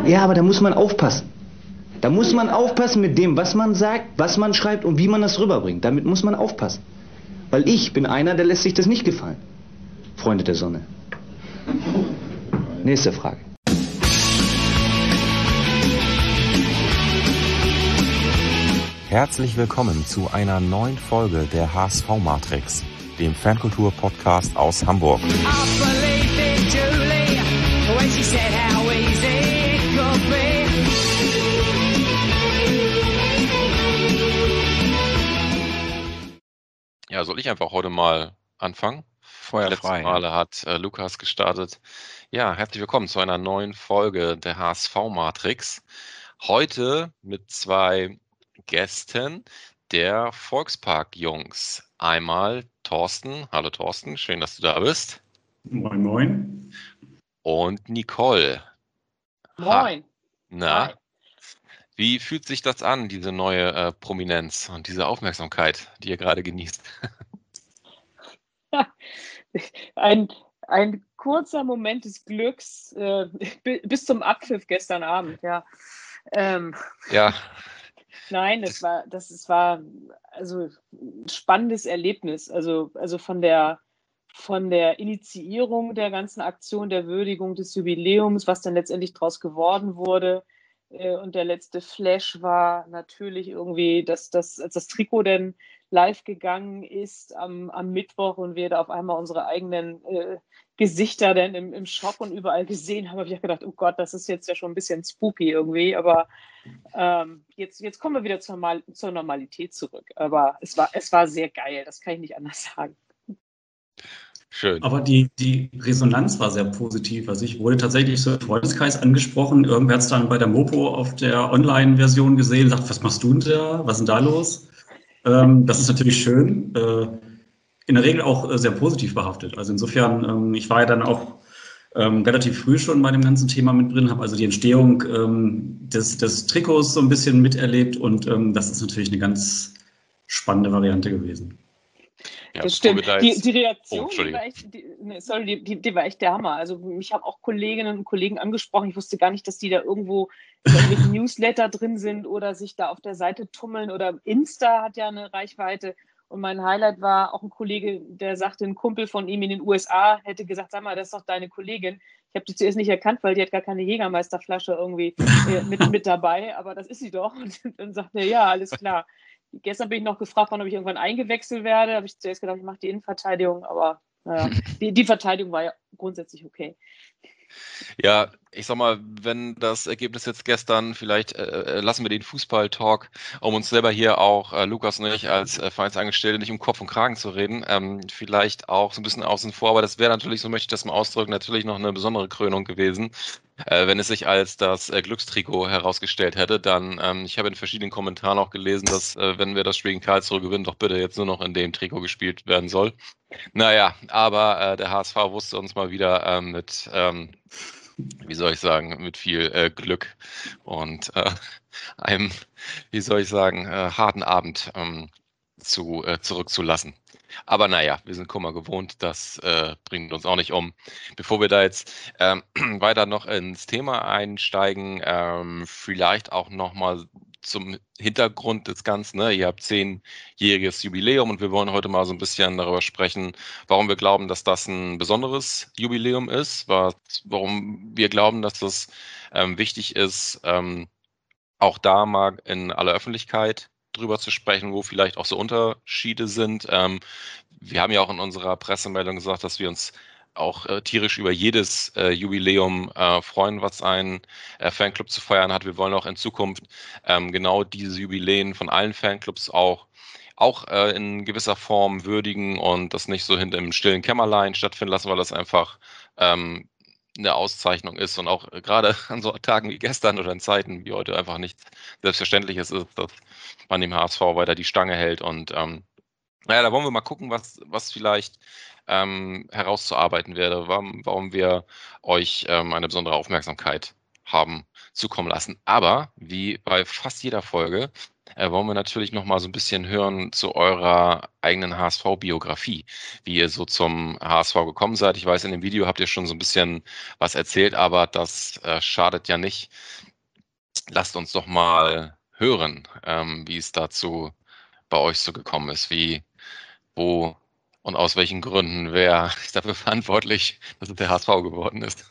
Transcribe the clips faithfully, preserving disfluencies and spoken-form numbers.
ja, aber da muss man aufpassen. Da muss man aufpassen mit dem, was man sagt, was man schreibt und wie man das rüberbringt. Damit muss man aufpassen. Weil ich bin einer, der lässt sich das nicht gefallen. Freunde der Sonne. Nächste Frage. Herzlich willkommen zu einer neuen Folge der H S V-Matrix, dem Fankultur-Podcast aus Hamburg. Ja, soll ich einfach heute mal anfangen? Feuer Letzte frei. Male hat äh, Lukas gestartet. Ja, herzlich willkommen zu einer neuen Folge der H S V-Matrix. Heute mit zwei Gästen der Volkspark-Jungs. Einmal Thorsten. Hallo Thorsten, schön, dass du da bist. Moin, moin. Und Nicole. Moin. Na, Hi. wie fühlt sich das an, diese neue äh, Prominenz und diese Aufmerksamkeit, die ihr gerade genießt? Ein, ein kurzer Moment des Glücks äh, bis zum Abpfiff gestern Abend, ja. Ähm, Ja, nein, das war, das, das war also ein spannendes Erlebnis. Also, also von der, von der Initiierung der ganzen Aktion, der Würdigung des Jubiläums, was dann letztendlich daraus geworden wurde. Äh, und der letzte Flash war natürlich irgendwie, dass das, als das Trikot dann live gegangen ist am, am Mittwoch und wir da auf einmal unsere eigenen äh, Gesichter dann im, im Schock und überall gesehen haben, habe ich auch gedacht, oh Gott, das ist jetzt ja schon ein bisschen spooky irgendwie, aber ähm, jetzt, jetzt kommen wir wieder zur, Mal, zur Normalität zurück. Aber es war, es war sehr geil, das kann ich nicht anders sagen. schön. Aber die, die Resonanz war sehr positiv. Also ich wurde tatsächlich so im Freundeskreis angesprochen. Irgendwer hat es dann bei der Mopo auf der Online-Version gesehen, sagt, was machst du denn da? Was ist denn da los? Ähm, das ist natürlich schön. Äh, in der Regel auch äh, sehr positiv behaftet. Also insofern, ähm, ich war ja dann auch ähm, relativ früh schon bei dem ganzen Thema mit drin, habe also die Entstehung ähm, des, des Trikots so ein bisschen miterlebt und ähm, das ist natürlich eine ganz spannende Variante gewesen. Ja, Das bevor wir stimmt. da Die, jetzt- die Oh, Reaktion, die Entschuldige. war echt, die, nee, sorry, die, die, die war echt der Hammer. Also mich haben auch Kolleginnen und Kollegen angesprochen. Ich wusste gar nicht, dass die da irgendwo in irgendwelchen Newsletter drin sind oder sich da auf der Seite tummeln. Oder Insta hat ja eine Reichweite. Und mein Highlight war auch ein Kollege, der sagte, ein Kumpel von ihm in den U S A hätte gesagt, sag mal, das ist doch deine Kollegin. Ich habe die zuerst nicht erkannt, weil die hat gar keine Jägermeisterflasche irgendwie äh, mit, mit dabei. Aber das ist sie doch. Und dann sagt er, ja, alles klar. Gestern bin ich noch gefragt worden, ob ich irgendwann eingewechselt werde. Da habe ich zuerst gedacht, ich mache die Innenverteidigung, aber naja, die, die Verteidigung war ja grundsätzlich okay. Ja, ich sag mal, wenn das Ergebnis jetzt gestern, vielleicht äh, lassen wir den Fußball-Talk, um uns selber hier auch, äh, Lukas und ich als äh, Vereinsangestellte, nicht um Kopf und Kragen zu reden, ähm, vielleicht auch so ein bisschen außen vor, aber das wäre natürlich, so möchte ich das mal ausdrücken, natürlich noch eine besondere Krönung gewesen, äh, wenn es sich als das äh, Glückstrikot herausgestellt hätte. Dann, ähm, ich habe in verschiedenen Kommentaren auch gelesen, dass, äh, wenn wir das Spiel in Karlsruhe gewinnen, doch bitte jetzt nur noch in dem Trikot gespielt werden soll. Naja, aber äh, der H S V wusste uns mal wieder ähm, mit, ähm, wie soll ich sagen, mit viel äh, Glück und äh, einem, wie soll ich sagen, äh, harten Abend ähm, zu, äh, zurückzulassen. Aber naja, wir sind Kummer gewohnt, das äh, bringt uns auch nicht um. Bevor wir da jetzt ähm, weiter noch ins Thema einsteigen, ähm, vielleicht auch nochmal zum Hintergrund des Ganzen. Ne? Ihr habt zehnjähriges Jubiläum und wir wollen heute mal so ein bisschen darüber sprechen, warum wir glauben, dass das ein besonderes Jubiläum ist, was, warum wir glauben, dass das ähm, wichtig ist, ähm, auch da mal in aller Öffentlichkeit drüber zu sprechen, wo vielleicht auch so Unterschiede sind. Ähm, wir haben ja auch in unserer Pressemeldung gesagt, dass wir uns auch äh, tierisch über jedes äh, Jubiläum äh, freuen, was ein äh, Fanclub zu feiern hat. Wir wollen auch in Zukunft ähm, genau diese Jubiläen von allen Fanclubs auch auch äh, in gewisser Form würdigen und das nicht so hinter im stillen Kämmerlein stattfinden lassen, weil das einfach ähm, eine Auszeichnung ist und auch äh, gerade an so Tagen wie gestern oder in Zeiten wie heute einfach nichts Selbstverständliches ist, dass man dem H S V weiter die Stange hält. Und ähm, naja, da wollen wir mal gucken, was, was vielleicht ähm, herauszuarbeiten wäre, warum, warum wir euch ähm, eine besondere Aufmerksamkeit haben zukommen lassen. Aber wie bei fast jeder Folge äh, wollen wir natürlich noch mal so ein bisschen hören zu eurer eigenen H S V-Biografie, wie ihr so zum H S V gekommen seid. Ich weiß, in dem Video habt ihr schon so ein bisschen was erzählt, aber das äh, schadet ja nicht. Lasst uns doch mal hören, ähm, wie es dazu bei euch so gekommen ist, wie, wo und aus welchen Gründen, wer ist dafür verantwortlich, dass es der H S V geworden ist.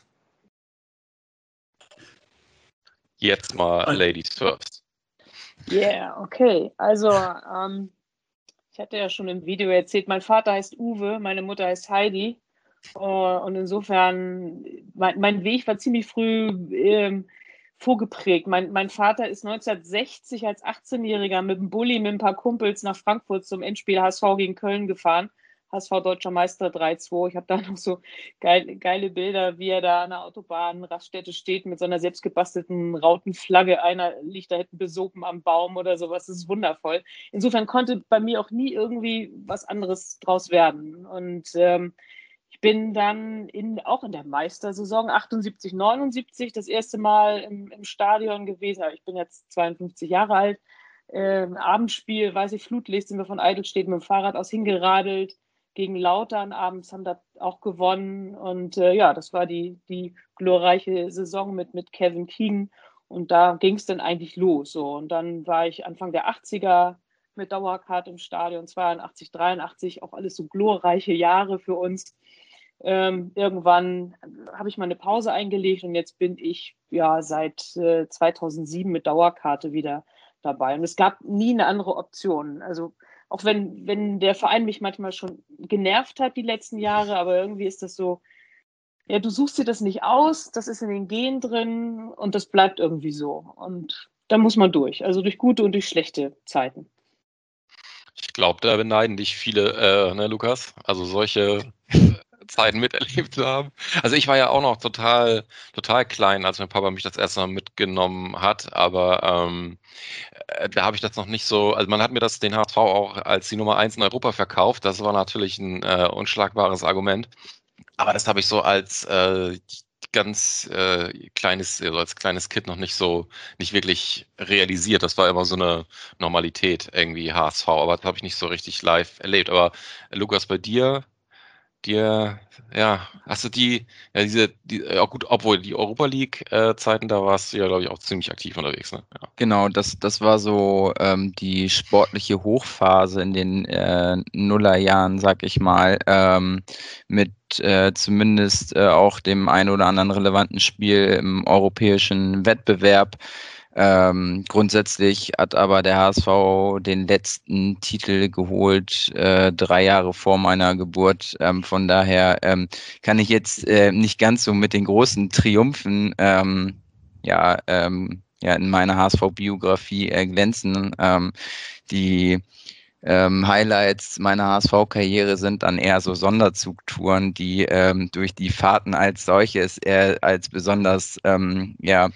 Jetzt mal Ladies first. Yeah, okay. Also, ähm, ich hatte ja schon im Video erzählt, mein Vater heißt Uwe, meine Mutter heißt Heidi. Uh, und insofern, mein, mein Weg war ziemlich früh ähm, vorgeprägt. Mein, mein Vater ist neunzehnhundertsechzig als achtzehnjähriger mit dem Bulli mit ein paar Kumpels nach Frankfurt zum Endspiel H S V gegen Köln gefahren. H S V Deutscher Meister drei zwei. Ich habe da noch so geil, geile Bilder, wie er da an der Autobahn Raststätte steht mit so einer selbstgebastelten Rautenflagge. Einer liegt da hinten besopen am Baum oder sowas. Das ist wundervoll. Insofern konnte bei mir auch nie irgendwie was anderes draus werden. Und ähm, ich bin dann in, auch in der Meistersaison achtundsiebzig, neunundsiebzig das erste Mal im, im Stadion gewesen. Ich bin jetzt zweiundfünfzig Jahre alt. Ähm, Abendspiel, weiß ich, Flutlicht, sind wir von Eidelstedt mit dem Fahrrad aus hingeradelt gegen Lautern. Abends haben da auch gewonnen. Und äh, ja, das war die, die glorreiche Saison mit, mit Kevin Keegan. Und da ging es dann eigentlich los. So. Und dann war ich Anfang der achtziger mit Dauerkarte im Stadion, zweiundachtzig, dreiundachtzig, auch alles so glorreiche Jahre für uns. Ähm, irgendwann habe ich mal eine Pause eingelegt und jetzt bin ich ja seit äh, zweitausendsieben mit Dauerkarte wieder dabei. Und es gab nie eine andere Option. Also auch wenn, wenn der Verein mich manchmal schon genervt hat die letzten Jahre, aber irgendwie ist das so, ja, du suchst dir das nicht aus, das ist in den Genen drin und das bleibt irgendwie so. Und da muss man durch, also durch gute und durch schlechte Zeiten. Ich glaube, da beneiden dich viele, äh, ne, Lukas? Also solche Zeiten miterlebt zu haben. Also ich war ja auch noch total, total klein, als mein Papa mich das erste Mal mitgenommen hat, aber ähm, äh, da habe ich das noch nicht so, also man hat mir das den H S V auch als die Nummer eins in Europa verkauft, das war natürlich ein äh, unschlagbares Argument, aber das habe ich so als äh, ganz äh, kleines, also als kleines Kind noch nicht so, nicht wirklich realisiert, das war immer so eine Normalität irgendwie H S V, aber das habe ich nicht so richtig live erlebt, aber äh, Lukas, bei dir dir, ja, hast du die, ja, diese, die, ja gut, obwohl die Europa League-Zeiten, äh, da warst du ja, glaube ich, auch ziemlich aktiv unterwegs, ne? Ja. Genau, das, das war so ähm, die sportliche Hochphase in den äh, Nullerjahren, sag ich mal, ähm, mit äh, zumindest äh, auch dem ein oder anderen relevanten Spiel im europäischen Wettbewerb. Ähm, grundsätzlich hat aber der H S V den letzten Titel geholt, äh, drei Jahre vor meiner Geburt. Ähm, von daher ähm, kann ich jetzt äh, nicht ganz so mit den großen Triumphen ähm, ja, ähm, ja, in meiner H S V-Biografie äh, glänzen. Ähm, die ähm, Highlights meiner H S V-Karriere sind dann eher so Sonderzugtouren, die ähm, durch die Fahrten als solches eher als besonders ähm, ja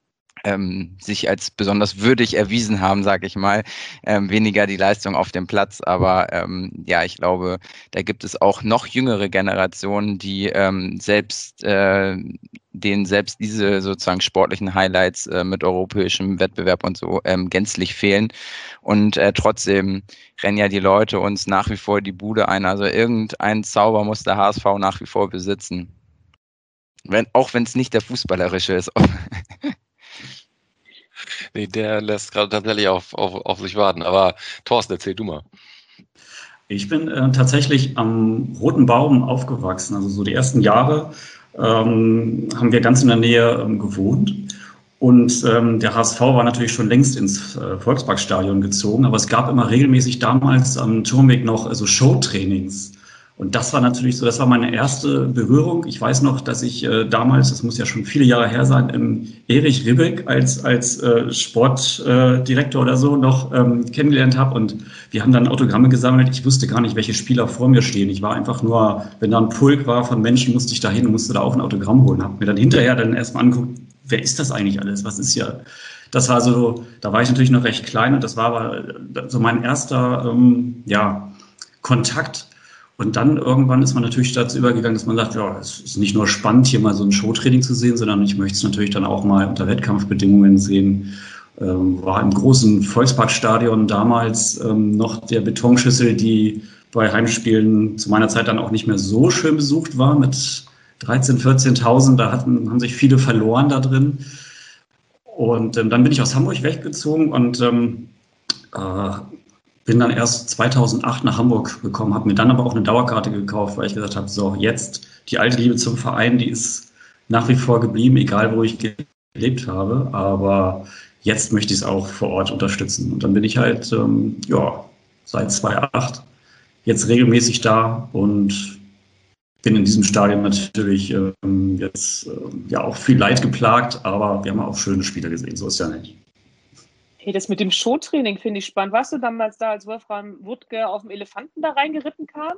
Ähm, sich als besonders würdig erwiesen haben, sage ich mal, ähm, weniger die Leistung auf dem Platz, aber ähm, ja, ich glaube, da gibt es auch noch jüngere Generationen, die ähm, selbst, äh, denen selbst diese sozusagen sportlichen Highlights äh, mit europäischem Wettbewerb und so ähm, gänzlich fehlen und äh, trotzdem rennen ja die Leute uns nach wie vor die Bude ein, also irgendein Zauber muss der H S V nach wie vor besitzen, wenn, auch wenn es nicht der fußballerische ist. Nee, der lässt gerade tatsächlich auf, auf, auf sich warten. Aber Thorsten, erzähl du mal. Ich bin äh, tatsächlich am Roten Baum aufgewachsen. Also so die ersten Jahre ähm, haben wir ganz in der Nähe ähm, gewohnt. Und ähm, der H S V war natürlich schon längst ins äh, Volksparkstadion gezogen. Aber es gab immer regelmäßig damals am Turmweg noch äh, so Showtrainings. Und das war natürlich so, das war meine erste Berührung. Ich weiß noch, dass ich äh, damals, das muss ja schon viele Jahre her sein, ähm, Erich Ribbeck als, als äh, Sportdirektor äh, oder so noch ähm, kennengelernt habe. Und wir haben dann Autogramme gesammelt. Ich wusste gar nicht, welche Spieler vor mir stehen. Ich war einfach nur, wenn da ein Pulk war von Menschen, musste ich da hin und musste da auch ein Autogramm holen. Habe mir dann hinterher dann erstmal angeguckt, wer ist das eigentlich alles? Was ist ja... Das war so, da war ich natürlich noch recht klein und das war aber so mein erster ähm, ja, Kontakt. Und dann irgendwann ist man natürlich dazu übergegangen, dass man sagt, ja, es ist nicht nur spannend, hier mal so ein Showtraining zu sehen, sondern ich möchte es natürlich dann auch mal unter Wettkampfbedingungen sehen. Ähm, war im großen Volksparkstadion damals ähm, noch der Betonschüssel, die bei Heimspielen zu meiner Zeit dann auch nicht mehr so schön besucht war, mit dreizehntausend, vierzehntausend. Da hatten, haben sich viele verloren da drin. Und ähm, dann bin ich aus Hamburg weggezogen und ähm, äh, bin dann erst zweitausendacht nach Hamburg gekommen, habe mir dann aber auch eine Dauerkarte gekauft, weil ich gesagt habe, so jetzt die alte Liebe zum Verein, die ist nach wie vor geblieben, egal wo ich gelebt habe, aber jetzt möchte ich es auch vor Ort unterstützen. Und dann bin ich halt, ähm, ja, seit zweitausendacht jetzt regelmäßig da und bin in diesem Stadion natürlich ähm, jetzt ähm, ja auch viel Leid geplagt, aber wir haben auch schöne Spiele gesehen, so ist ja nicht. Hey, das mit dem Showtraining finde ich spannend. Warst du damals da, als Wolfram Wuttke auf dem Elefanten da reingeritten kam?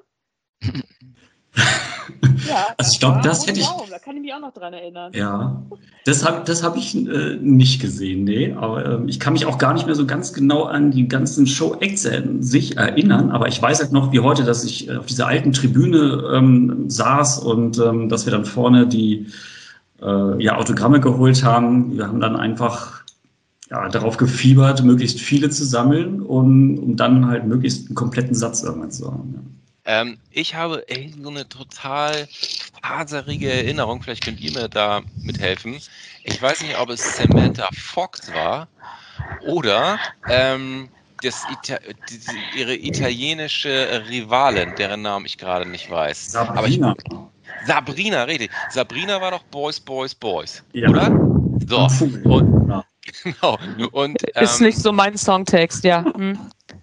Ja, also ich glaube, das hätte ich. Wow, da kann ich mich auch noch dran erinnern. Ja, das habe das hab ich äh, nicht gesehen, nee. Aber äh, ich kann mich auch gar nicht mehr so ganz genau an die ganzen Show-Acts an sich erinnern. Aber ich weiß halt noch wie heute, dass ich auf dieser alten Tribüne ähm, saß und ähm, dass wir dann vorne die äh, ja, Autogramme geholt haben. Wir haben dann einfach ja, darauf gefiebert, möglichst viele zu sammeln, um, um dann halt möglichst einen kompletten Satz irgendwann zu haben. Ja. Ähm, ich habe echt so eine total faserige Erinnerung, vielleicht könnt ihr mir da mithelfen. Ich weiß nicht, ob es Samantha Fox war oder ähm, das Ita die, ihre italienische Rivalin, deren Namen ich gerade nicht weiß. Sabrina. Aber ich, Sabrina, richtig. Sabrina war doch Boys, Boys, Boys, ja. Oder? So, und, ja. Genau. Und, ähm, ist nicht so mein Songtext, ja. Hm.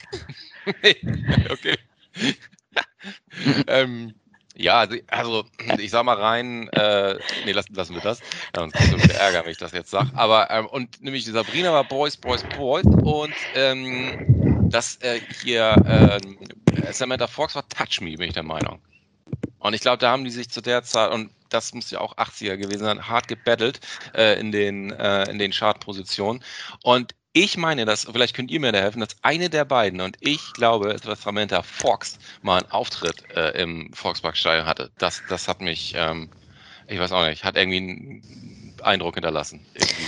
Okay. ähm, ja, also ich sag mal rein, äh, nee, lassen, lassen wir das, sonst kriegst du wieder Ärger, wenn ich das jetzt sage. Aber ähm, und nämlich die Sabrina war Boys, Boys, Boys und ähm, das äh, hier äh, Samantha Fox war Touch Me, bin ich der Meinung. Und ich glaube, da haben die sich zu der Zeit, und das muss ja auch achtziger gewesen sein, hart gebettelt äh, in den äh, in den Chartpositionen. Und ich meine, dass, vielleicht könnt ihr mir da helfen, dass eine der beiden, und ich glaube, es war Samantha Fox, mal einen Auftritt äh, im Volksparkstadion hatte. Das, das hat mich, ähm, ich weiß auch nicht, hat irgendwie einen Eindruck hinterlassen. Irgendwie.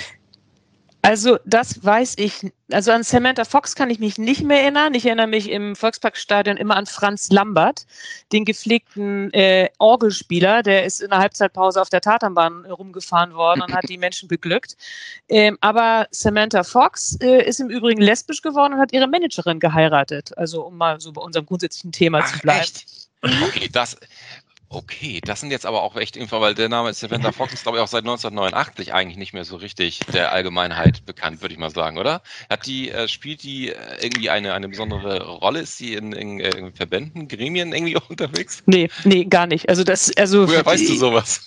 Also das weiß ich, also an Samantha Fox kann ich mich nicht mehr erinnern. Ich erinnere mich im Volksparkstadion immer an Franz Lambert, den gepflegten äh, Orgelspieler, der ist in der Halbzeitpause auf der Tatanbahn rumgefahren worden und hat die Menschen beglückt. Ähm, aber Samantha Fox äh, ist im Übrigen lesbisch geworden und hat ihre Managerin geheiratet. Also um mal so bei unserem grundsätzlichen Thema Ach, zu bleiben. Echt? Okay, das... Okay, das sind jetzt aber auch echt Info, weil der Name Samantha Fox ist, glaube ich, auch seit neunzehnhundertneunundachtzig eigentlich nicht mehr so richtig der Allgemeinheit bekannt, würde ich mal sagen, oder? Hat die, äh, spielt die äh, irgendwie eine, eine besondere Rolle? Ist sie in, in, äh, in Verbänden, Gremien irgendwie auch unterwegs? Nee, nee, gar nicht. Also das, also. Woher weißt du sowas?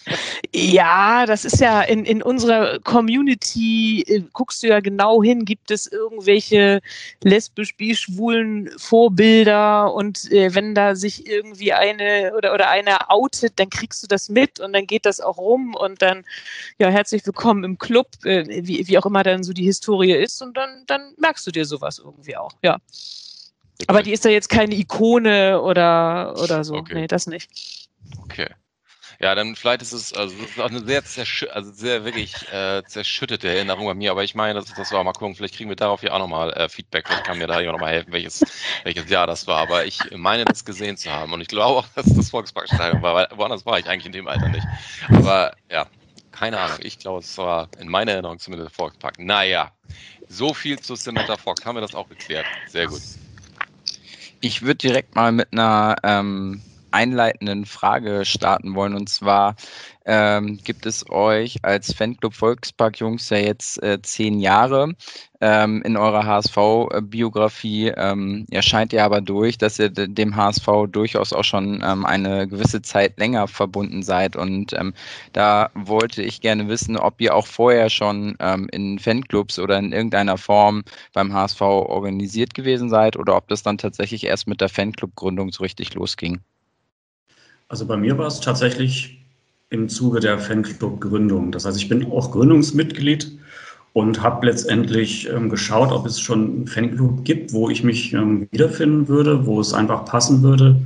Ja, das ist ja in, in unserer Community, äh, guckst du ja genau hin, gibt es irgendwelche lesbisch, bi-schwulen Vorbilder und äh, wenn da sich irgendwie eine oder, oder einer outet, dann kriegst du das mit und dann geht das auch rum und dann, ja, herzlich willkommen im Club, äh, wie, wie auch immer dann so die Historie ist und dann, dann merkst du dir sowas irgendwie auch, ja. Okay. Aber die ist da jetzt keine Ikone oder, oder so, okay. Nee, das nicht. Okay. Ja, dann vielleicht ist es, also das ist auch eine sehr, zerschü also sehr wirklich äh, zerschüttete Erinnerung bei mir, aber ich meine, das, das war mal gucken, vielleicht kriegen wir darauf ja auch nochmal äh, Feedback, vielleicht kann mir da jemand nochmal helfen, welches, welches Jahr das war, aber ich meine, das gesehen zu haben und ich glaube auch, dass das Volksparkstadion war, weil woanders war ich eigentlich in dem Alter nicht. Aber ja, keine Ahnung, ich glaube, es war in meiner Erinnerung zumindest der Volkspark. Naja, so viel zu Samantha Fox, haben wir das auch geklärt. Sehr gut. Ich würde direkt mal mit einer ähm einleitenden Frage starten wollen. Und zwar ähm, gibt es euch als Fanclub Volkspark Jungs ja jetzt äh, zehn Jahre. Ähm, in eurer H S V-Biografie ähm, erscheint ihr aber durch, dass ihr dem H S V durchaus auch schon ähm, eine gewisse Zeit länger verbunden seid. Und ähm, da wollte ich gerne wissen, ob ihr auch vorher schon ähm, in Fanclubs oder in irgendeiner Form beim H S V organisiert gewesen seid oder ob das dann tatsächlich erst mit der Fanclub-Gründung so richtig losging. Also bei mir war es tatsächlich im Zuge der Fanclub-Gründung. Das heißt, ich bin auch Gründungsmitglied und habe letztendlich ähm, geschaut, ob es schon einen Fanclub gibt, wo ich mich ähm, wiederfinden würde, wo es einfach passen würde.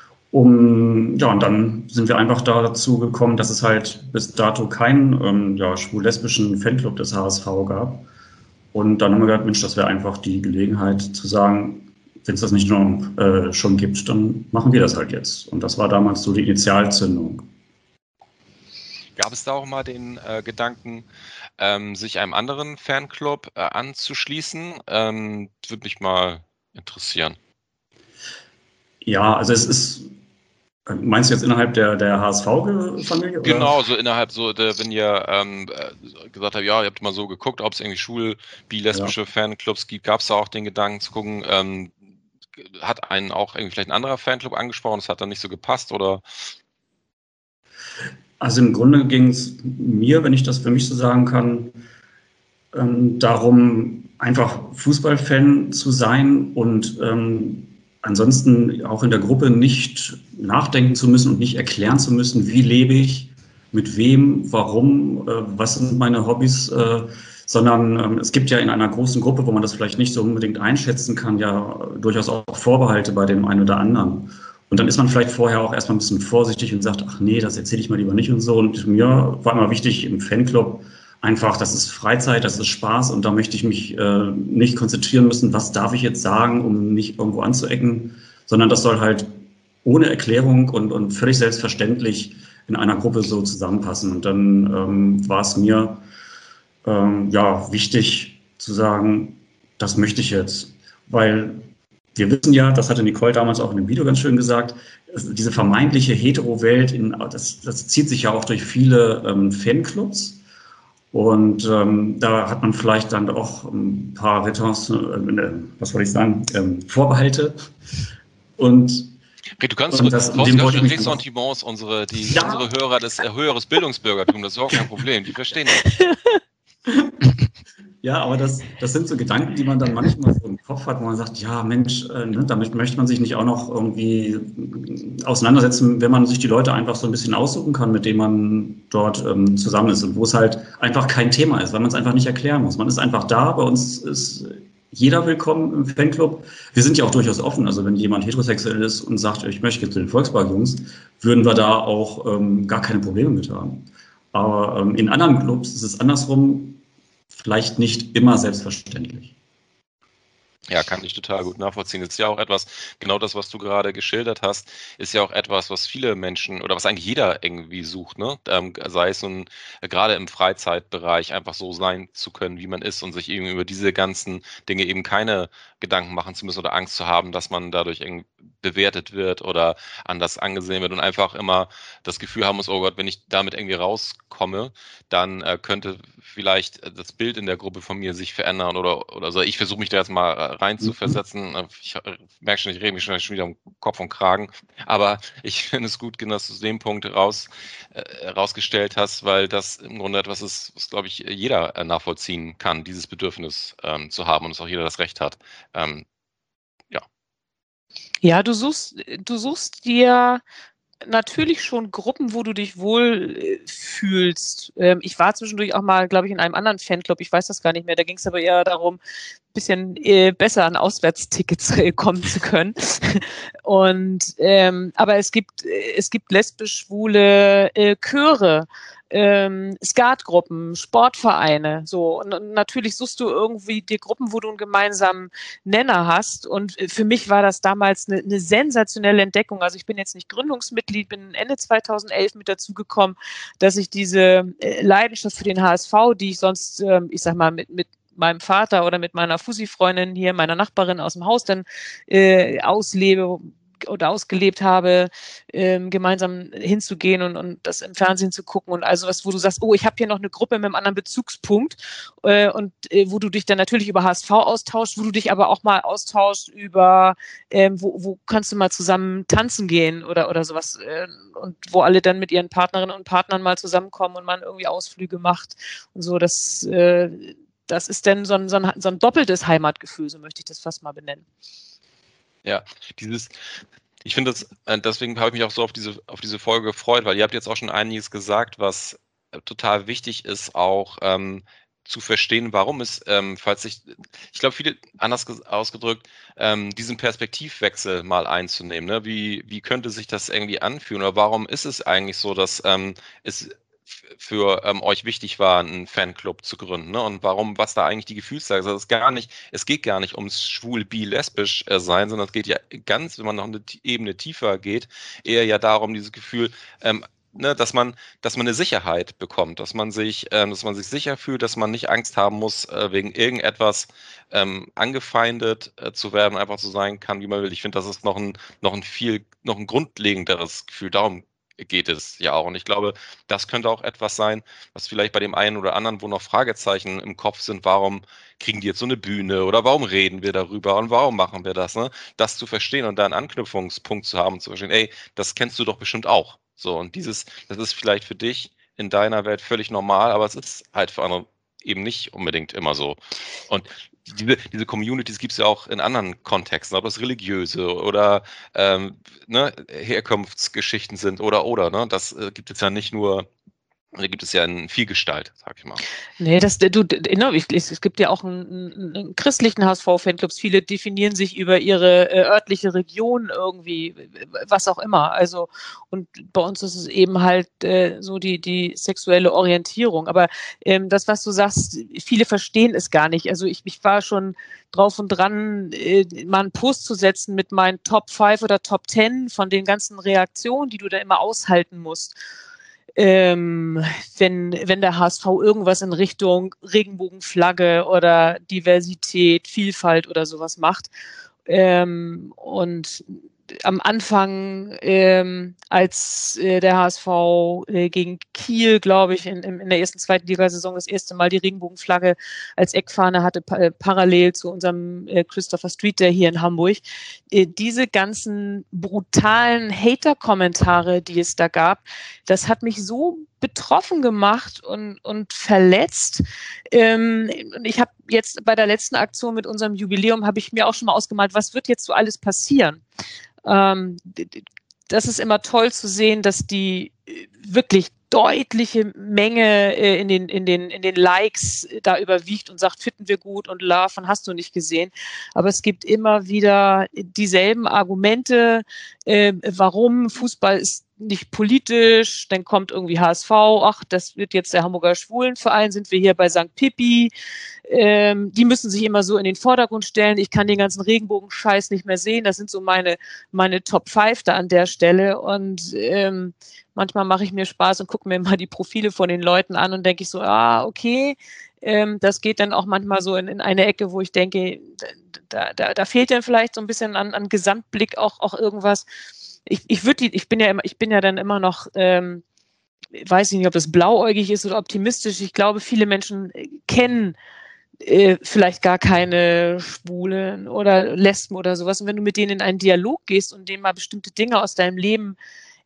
Um, ja, und dann sind wir einfach dazu gekommen, dass es halt bis dato keinen ähm, ja, schwul-lesbischen Fanclub des H S V gab. Und dann haben wir gedacht, Mensch, das wäre einfach die Gelegenheit zu sagen, wenn es das nicht nur äh, schon gibt, dann machen wir das halt jetzt. Und das war damals so die Initialzündung. Gab es da auch mal den äh, Gedanken, ähm, sich einem anderen Fanclub äh, anzuschließen? Ähm, würde mich mal interessieren. Ja, also es ist, meinst du jetzt innerhalb der, der H S V-Familie? Genau, so innerhalb so, der, wenn ihr ähm, gesagt habt, ja, ihr habt mal so geguckt, ob es irgendwie schwul-, bi-, lesbische ja. Fanclubs gibt, gab es da auch den Gedanken zu gucken, ähm, hat einen auch irgendwie vielleicht ein anderer Fanclub angesprochen, das hat dann nicht so gepasst, oder? Also im Grunde ging es mir, wenn ich das für mich so sagen kann, ähm, darum, einfach Fußballfan zu sein und ähm, ansonsten auch in der Gruppe nicht nachdenken zu müssen und nicht erklären zu müssen, wie lebe ich, mit wem, warum, äh, was sind meine Hobbys, äh, sondern ähm, es gibt ja in einer großen Gruppe, wo man das vielleicht nicht so unbedingt einschätzen kann, ja durchaus auch Vorbehalte bei dem einen oder anderen. Und dann ist man vielleicht vorher auch erstmal ein bisschen vorsichtig und sagt, ach nee, das erzähle ich mal lieber nicht und so. Und mir war immer wichtig im Fanclub einfach, das ist Freizeit, das ist Spaß und da möchte ich mich äh, nicht konzentrieren müssen, was darf ich jetzt sagen, um nicht irgendwo anzuecken, sondern das soll halt ohne Erklärung und, und völlig selbstverständlich in einer Gruppe so zusammenpassen. Und dann ähm, war es mir ähm, ja wichtig zu sagen, das möchte ich jetzt, weil wir wissen ja, das hatte Nicole damals auch in dem Video ganz schön gesagt, diese vermeintliche Hetero-Welt, in, das, das zieht sich ja auch durch viele ähm, Fanclubs. Und ähm, da hat man vielleicht dann auch ein paar Retors, äh, was wollte ich sagen, ähm, Vorbehalte. Und okay, du kannst und das, Ressentiments, unsere, die, ja. unsere Hörer des äh, höheres Bildungsbürgertum, das ist auch kein Problem, die verstehen das. Ja, aber das, das sind so Gedanken, die man dann manchmal so im Kopf hat, wo man sagt, ja Mensch, äh, ne, damit möchte man sich nicht auch noch irgendwie auseinandersetzen, wenn man sich die Leute einfach so ein bisschen aussuchen kann, mit denen man dort ähm, zusammen ist und wo es halt einfach kein Thema ist, weil man es einfach nicht erklären muss. Man ist einfach da, bei uns ist jeder willkommen im Fanclub. Wir sind ja auch durchaus offen, also wenn jemand heterosexuell ist und sagt, ich möchte jetzt zu den Volkspark-Jungs, würden wir da auch ähm, gar keine Probleme mit haben. Aber ähm, in anderen Clubs ist es andersrum, vielleicht nicht immer selbstverständlich. Ja, kann ich total gut nachvollziehen. Das ist ja auch etwas, genau das, was du gerade geschildert hast, ist ja auch etwas, was viele Menschen oder was eigentlich jeder irgendwie sucht, ne? Ähm, sei es nun gerade im Freizeitbereich einfach so sein zu können, wie man ist und sich eben über diese ganzen Dinge eben keine Gedanken machen zu müssen oder Angst zu haben, dass man dadurch irgendwie bewertet wird oder anders angesehen wird und einfach immer das Gefühl haben muss, oh Gott, wenn ich damit irgendwie rauskomme, dann äh, könnte vielleicht das Bild in der Gruppe von mir sich verändern oder, oder so. Ich versuche mich da jetzt mal rein zu versetzen. Ich merke schon, ich rede mich schon wieder um Kopf und Kragen, aber ich finde es gut, dass du den Punkt raus, äh, rausgestellt hast, weil das im Grunde etwas ist, was, glaube ich, jeder äh, nachvollziehen kann, dieses Bedürfnis ähm, zu haben und es auch jeder das Recht hat. Ähm, ja. Ja, du suchst, du suchst dir natürlich schon Gruppen, wo du dich wohl äh, fühlst. Ähm, ich war zwischendurch auch mal, glaube ich, in einem anderen Fanclub, ich weiß das gar nicht mehr, da ging es aber eher darum, ein bisschen äh, besser an Auswärtstickets äh, kommen zu können. Und ähm, aber es gibt, es gibt lesbisch-schwule äh, Chöre, ähm, Skatgruppen, Sportvereine, so. Und, und natürlich suchst du irgendwie die Gruppen, wo du einen gemeinsamen Nenner hast. Und für mich war das damals eine, eine sensationelle Entdeckung. Also ich bin jetzt nicht Gründungsmitglied, bin Ende zweitausendelf mit dazu gekommen, dass ich diese Leidenschaft für den H S V, die ich sonst, ähm, ich sag mal, mit, mit meinem Vater oder mit meiner Fussi-Freundin hier, meiner Nachbarin aus dem Haus dann äh, auslebe oder ausgelebt habe, ähm, gemeinsam hinzugehen und, und das im Fernsehen zu gucken und also was, wo du sagst, oh, ich habe hier noch eine Gruppe mit einem anderen Bezugspunkt äh, und äh, wo du dich dann natürlich über H S V austauschst, wo du dich aber auch mal austauschst über, ähm, wo, wo kannst du mal zusammen tanzen gehen oder, oder sowas äh, und wo alle dann mit ihren Partnerinnen und Partnern mal zusammenkommen und man irgendwie Ausflüge macht und so, das äh, das ist dann so ein, so, ein, so ein doppeltes Heimatgefühl, so möchte ich das fast mal benennen. Ja, dieses, ich finde das, deswegen habe ich mich auch so auf diese, auf diese Folge gefreut, weil ihr habt jetzt auch schon einiges gesagt, was total wichtig ist, auch ähm, zu verstehen, warum es, ähm, falls ich, ich glaube, viele, anders ausgedrückt, ähm, diesen Perspektivwechsel mal einzunehmen. Ne? Wie, wie könnte sich das irgendwie anfühlen oder warum ist es eigentlich so, dass ähm, es für ähm, euch wichtig war, einen Fanclub zu gründen, ne? Und warum, was da eigentlich die Gefühlslage ist. Also es ist gar nicht, es geht gar nicht ums schwul, bi, lesbisch äh, sein, sondern es geht ja ganz, wenn man noch eine Ebene tiefer geht, eher ja darum, dieses Gefühl, ähm, ne, dass man, dass man eine Sicherheit bekommt, dass man sich, ähm, dass man sich sicher fühlt, dass man nicht Angst haben muss, äh, wegen irgendetwas ähm, angefeindet äh, zu werden, einfach so sein kann, wie man will. Ich finde, das ist noch ein, noch ein viel, noch ein grundlegenderes Gefühl. Darum geht es ja auch. Und ich glaube, das könnte auch etwas sein, was vielleicht bei dem einen oder anderen, wo noch Fragezeichen im Kopf sind, warum kriegen die jetzt so eine Bühne oder warum reden wir darüber und warum machen wir das, ne? Das zu verstehen und da einen Anknüpfungspunkt zu haben und zu verstehen, ey, das kennst du doch bestimmt auch. So, und dieses, das ist vielleicht für dich in deiner Welt völlig normal, aber es ist halt für andere eben nicht unbedingt immer so. Und diese, diese Communities gibt es ja auch in anderen Kontexten, ob das religiöse oder ähm, ne, Herkunftsgeschichten sind oder oder, ne? Das äh, gibt es ja nicht nur, da gibt es ja in Vielgestalt, sag ich mal. Nee, das, du, genau, es gibt ja auch einen, einen christlichen H S V-Fanclubs. Viele definieren sich über ihre äh, örtliche Region irgendwie, was auch immer. Also, und bei uns ist es eben halt äh, so die, die sexuelle Orientierung. Aber ähm, das, was du sagst, viele verstehen es gar nicht. Also ich, ich war schon drauf und dran, äh, mal einen Post zu setzen mit meinen Top fünf oder Top zehn von den ganzen Reaktionen, die du da immer aushalten musst. Ähm, wenn, wenn der H S V irgendwas in Richtung Regenbogenflagge oder Diversität, Vielfalt oder sowas macht. Ähm, und am Anfang, ähm, als äh, der H S V äh, gegen Kiel, glaube ich, in, in der ersten, zweiten Ligasaison das erste Mal die Regenbogenflagge als Eckfahne hatte, pa äh, parallel zu unserem äh, Christopher Street Day hier in Hamburg. Äh, diese ganzen brutalen Hater-Kommentare, die es da gab, das hat mich so betroffen gemacht und, und verletzt. Ähm, ich habe jetzt bei der letzten Aktion mit unserem Jubiläum, habe ich mir auch schon mal ausgemalt, was wird jetzt so alles passieren? Ähm, das ist immer toll zu sehen, dass die wirklich deutliche Menge äh, in den, in den, in den Likes da überwiegt und sagt, finden wir gut und Love und hast du nicht gesehen. Aber es gibt immer wieder dieselben Argumente, äh, warum Fußball ist nicht politisch, dann kommt irgendwie H S V, ach, das wird jetzt der Hamburger Schwulenverein, sind wir hier bei Sankt Pippi, ähm, die müssen sich immer so in den Vordergrund stellen, ich kann den ganzen Regenbogen-Scheiß nicht mehr sehen, das sind so meine, meine Top fünf da an der Stelle und ähm, manchmal mache ich mir Spaß und gucke mir mal die Profile von den Leuten an und denke ich so, ah, okay, ähm, das geht dann auch manchmal so in, in eine Ecke, wo ich denke, da, da, da fehlt dann vielleicht so ein bisschen an, an Gesamtblick auch, auch irgendwas. Ich, ich würde die, ich bin ja immer, ich bin ja dann immer noch, ähm, weiß ich nicht, ob das blauäugig ist oder optimistisch. Ich glaube, viele Menschen kennen äh, vielleicht gar keine Schwulen oder Lesben oder sowas. Und wenn du mit denen in einen Dialog gehst und denen mal bestimmte Dinge aus deinem Leben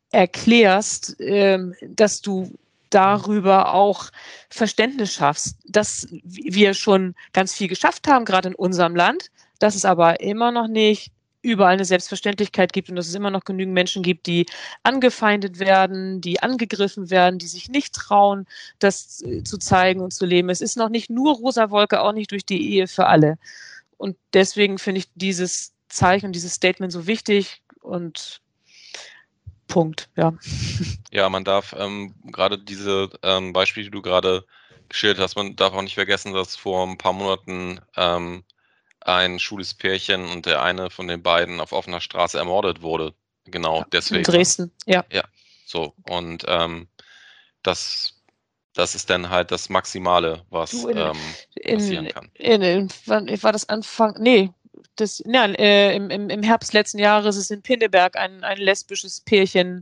erklärst, ähm, dass du darüber auch Verständnis schaffst, dass wir schon ganz viel geschafft haben, gerade in unserem Land, dass es aber immer noch nicht überall eine Selbstverständlichkeit gibt und dass es immer noch genügend Menschen gibt, die angefeindet werden, die angegriffen werden, die sich nicht trauen, das zu zeigen und zu leben. Es ist noch nicht nur rosa Wolke, auch nicht durch die Ehe für alle. Und deswegen finde ich dieses Zeichen, dieses Statement so wichtig und Punkt, ja. Ja, man darf ähm, gerade diese ähm, Beispiele, die du gerade geschildert hast, man darf auch nicht vergessen, dass vor ein paar Monaten ähm, ein schwules Pärchen und der eine von den beiden auf offener Straße ermordet wurde. Genau, ja, deswegen. In Dresden, ja. Ja, so. Und ähm, das, das ist dann halt das Maximale, was Du, in, ähm, passieren in, kann. In, in, wann war das Anfang? Nee, das, ja, äh, im, im, im Herbst letzten Jahres ist in Pinneberg ein, ein lesbisches Pärchen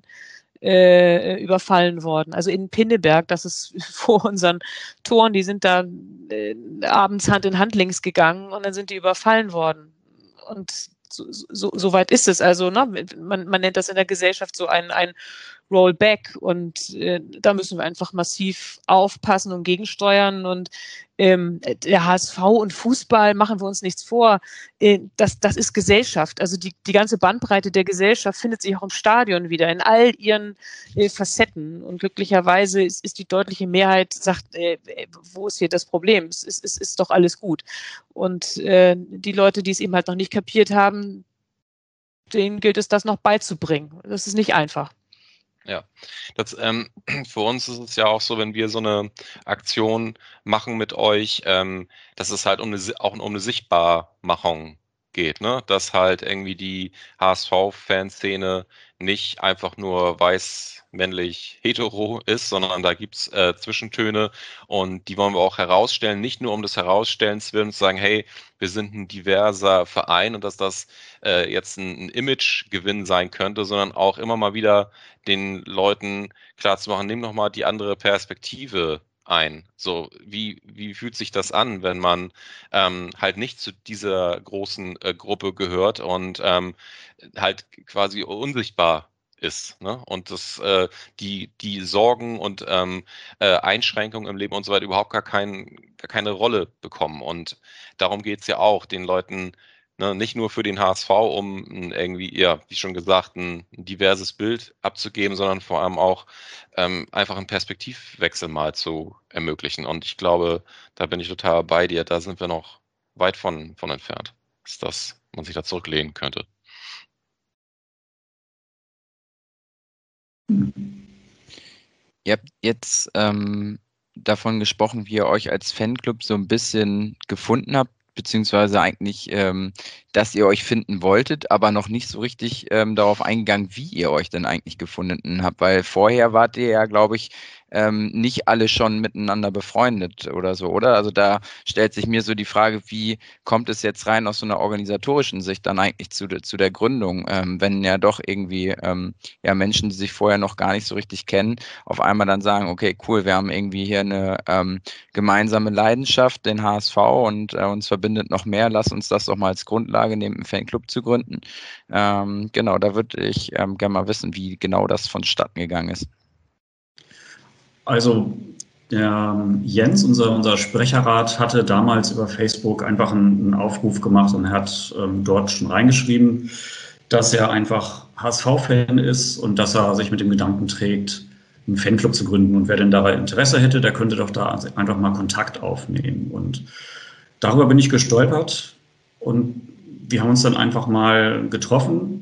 äh, überfallen worden. Also in Pinneberg, das ist vor unseren Toren, die sind da äh, abends Hand in Hand links gegangen und dann sind die überfallen worden. Und so, so, so weit ist es. Also, ne, man, man nennt das in der Gesellschaft so ein, ein Rollback und äh, da müssen wir einfach massiv aufpassen und gegensteuern und ähm, der H S V und Fußball, machen wir uns nichts vor, äh, das, das ist Gesellschaft, also die, die ganze Bandbreite der Gesellschaft findet sich auch im Stadion wieder, in all ihren äh, Facetten und glücklicherweise ist, ist die deutliche Mehrheit, sagt, äh, wo ist hier das Problem, es ist, es ist doch alles gut und äh, die Leute, die es eben halt noch nicht kapiert haben, denen gilt es, das noch beizubringen, das ist nicht einfach. Ja, das, ähm, für uns ist es ja auch so, wenn wir so eine Aktion machen mit euch, ähm, dass es halt um eine, Si- auch um eine Sichtbarmachung geht, ne? Dass halt irgendwie die H S V-Fanszene nicht einfach nur weiß, männlich, hetero ist, sondern da gibt's äh, Zwischentöne und die wollen wir auch herausstellen, nicht nur um des Herausstellens willen zu sagen, hey, wir sind ein diverser Verein und dass das äh, jetzt ein, ein Imagegewinn sein könnte, sondern auch immer mal wieder den Leuten klarzumachen, nimm noch mal die andere Perspektive ein. So, wie, wie fühlt sich das an, wenn man ähm, halt nicht zu dieser großen äh, Gruppe gehört und ähm, halt quasi unsichtbar ist, ne? Und das, äh, die, die Sorgen und ähm, äh, Einschränkungen im Leben und so weiter überhaupt gar, kein, gar keine Rolle bekommen. Und darum geht's ja auch, den Leuten ne, nicht nur für den H S V, um ein irgendwie, ja, wie schon gesagt, ein, ein diverses Bild abzugeben, sondern vor allem auch ähm, einfach einen Perspektivwechsel mal zu ermöglichen. Und ich glaube, da bin ich total bei dir. Da sind wir noch weit von, von entfernt, dass das, man sich da zurücklehnen könnte. Ihr habt jetzt ähm, davon gesprochen, wie ihr euch als Fanclub so ein bisschen gefunden habt, beziehungsweise eigentlich, ähm, dass ihr euch finden wolltet, aber noch nicht so richtig ähm, darauf eingegangen, wie ihr euch denn eigentlich gefunden habt, weil vorher wart ihr ja, glaube ich, ähm, nicht alle schon miteinander befreundet oder so, oder? Also da stellt sich mir so die Frage, wie kommt es jetzt rein aus so einer organisatorischen Sicht dann eigentlich zu, de- zu der Gründung, ähm, wenn ja doch irgendwie ähm, ja Menschen, die sich vorher noch gar nicht so richtig kennen, auf einmal dann sagen, okay, cool, wir haben irgendwie hier eine ähm, gemeinsame Leidenschaft, den H S V und äh, uns verbindet noch mehr, lass uns das doch mal als Grundlage nehmen, einen Fanclub zu gründen. Ähm, genau, da würde ich ähm, gerne mal wissen, wie genau das vonstatten gegangen ist. Also der Jens, unser, unser Sprecherrat, hatte damals über Facebook einfach einen, einen Aufruf gemacht und hat ähm, dort schon reingeschrieben, dass er einfach H S V-Fan ist und dass er sich mit dem Gedanken trägt, einen Fanclub zu gründen. Und wer denn dabei Interesse hätte, der könnte doch da einfach mal Kontakt aufnehmen. Und darüber bin ich gestolpert und wir haben uns dann einfach mal getroffen.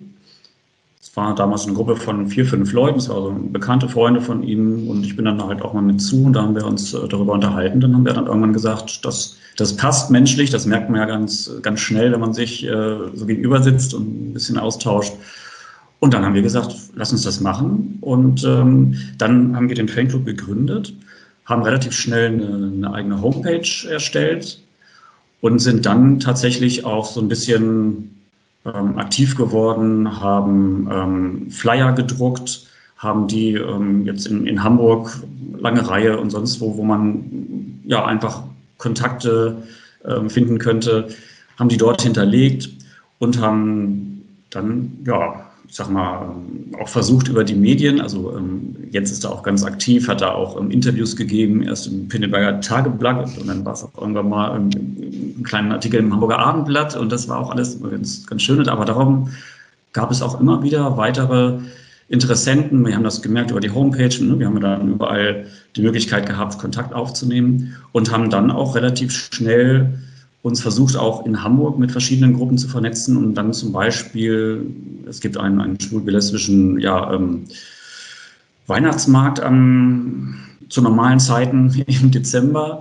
Es war damals eine Gruppe von vier, fünf Leuten, es waren also bekannte Freunde von ihm und ich bin dann halt auch mal mit zu und da haben wir uns darüber unterhalten. Dann haben wir dann irgendwann gesagt, dass das passt menschlich, das merkt man ja ganz, ganz schnell, wenn man sich äh, so gegenüber sitzt und ein bisschen austauscht. Und dann haben wir gesagt, lass uns das machen. Und ähm, dann haben wir den Fanclub gegründet, haben relativ schnell eine, eine eigene Homepage erstellt und sind dann tatsächlich auch so ein bisschen ähm, aktiv geworden, haben ähm, Flyer gedruckt, haben die ähm, jetzt in, in Hamburg, lange Reihe und sonst wo, wo man ja einfach Kontakte ähm, finden könnte, haben die dort hinterlegt und haben dann, ja, ich sag mal, auch versucht über die Medien, also ähm, Jens ist da auch ganz aktiv, hat da auch ähm, Interviews gegeben, erst im Pinneberger Tageblatt und dann war es auch irgendwann mal ähm, einen kleinen Artikel im Hamburger Abendblatt und das war auch alles ganz, ganz schön, aber darum gab es auch immer wieder weitere Interessenten. Wir haben das gemerkt über die Homepage, ne? Wir haben dann überall die Möglichkeit gehabt, Kontakt aufzunehmen und haben dann auch relativ schnell uns versucht, auch in Hamburg mit verschiedenen Gruppen zu vernetzen und dann zum Beispiel, es gibt einen, einen schwul-lesbischen ja, ähm, Weihnachtsmarkt am, zu normalen Zeiten im Dezember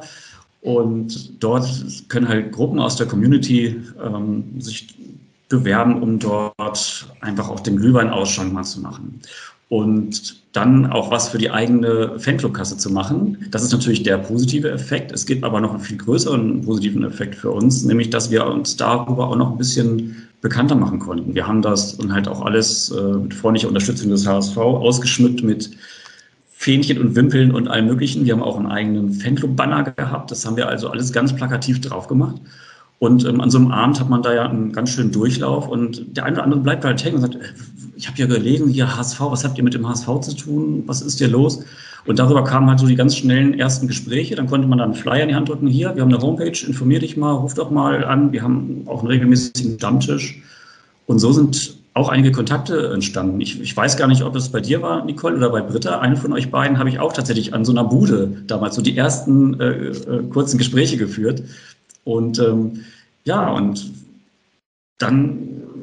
und dort können halt Gruppen aus der Community ähm, sich bewerben, um dort einfach auch den Glühwein-Ausschank mal zu machen. Und dann auch was für die eigene Fanclub-Kasse zu machen. Das ist natürlich der positive Effekt. Es gibt aber noch einen viel größeren positiven Effekt für uns, nämlich, dass wir uns darüber auch noch ein bisschen bekannter machen konnten. Wir haben das und halt auch alles äh, mit freundlicher Unterstützung des H S V ausgeschmückt mit Fähnchen und Wimpeln und allem Möglichen. Wir haben auch einen eigenen Fanclub-Banner gehabt. Das haben wir also alles ganz plakativ drauf gemacht. Und ähm, an so einem Abend hat man da ja einen ganz schönen Durchlauf und der eine oder andere bleibt halt hängen und sagt, ich habe ja gelesen, hier H S V, was habt ihr mit dem H S V zu tun? Was ist hier los? Und darüber kamen halt so die ganz schnellen ersten Gespräche. Dann konnte man dann einen Flyer in die Hand drücken. Hier, wir haben eine Homepage, informier dich mal, ruf doch mal an. Wir haben auch einen regelmäßigen Stammtisch. Und so sind auch einige Kontakte entstanden. Ich, ich weiß gar nicht, ob es bei dir war, Nicole, oder bei Britta. Eine von euch beiden habe ich auch tatsächlich an so einer Bude damals so die ersten äh, äh, kurzen Gespräche geführt. Und ähm, ja, und dann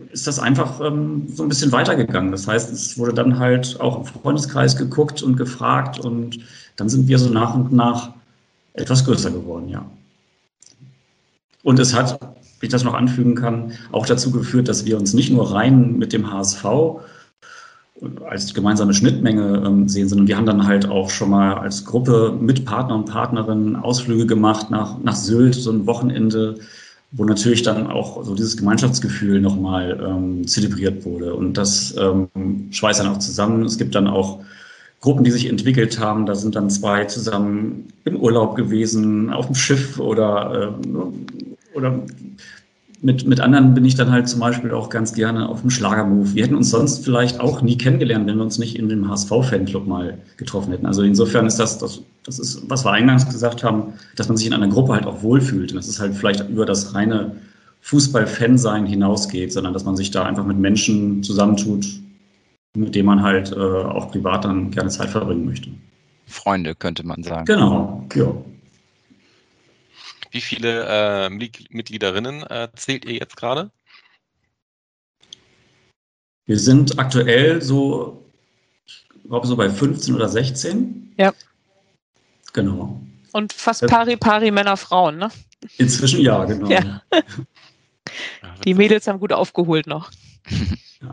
ist das einfach ähm, so ein bisschen weitergegangen. Das heißt, es wurde dann halt auch im Freundeskreis geguckt und gefragt und dann sind wir so nach und nach etwas größer geworden, ja. Und es hat, wenn ich das noch anfügen kann, auch dazu geführt, dass wir uns nicht nur rein mit dem H S V als gemeinsame Schnittmenge ähm, sehen, sondern wir haben dann halt auch schon mal als Gruppe mit Partner und Partnerinnen Ausflüge gemacht nach, nach Sylt, so ein Wochenende, wo natürlich dann auch so dieses Gemeinschaftsgefühl nochmal ähm, zelebriert wurde. Und das ähm, schweißt dann auch zusammen. Es gibt dann auch Gruppen, die sich entwickelt haben. Da sind dann zwei zusammen im Urlaub gewesen, auf dem Schiff oder, äh, oder mit, mit anderen bin ich dann halt zum Beispiel auch ganz gerne auf dem Schlagermove. Wir hätten uns sonst vielleicht auch nie kennengelernt, wenn wir uns nicht in dem H S V-Fanclub mal getroffen hätten. Also insofern ist das, das, das ist, was wir eingangs gesagt haben, dass man sich in einer Gruppe halt auch wohlfühlt. Und dass es halt vielleicht über das reine Fußball-Fan-Sein hinausgeht, sondern dass man sich da einfach mit Menschen zusammentut, mit denen man halt äh, auch privat dann gerne Zeit verbringen möchte. Freunde, könnte man sagen. Genau, ja. Wie viele äh, Mitgliederinnen äh, zählt ihr jetzt gerade? Wir sind aktuell so, ich glaube so bei fünfzehn oder sechzehn. Ja. Genau. Und fast pari pari Männer, Frauen, ne? Inzwischen ja, genau. Ja. Die Mädels haben gut aufgeholt noch. Ja.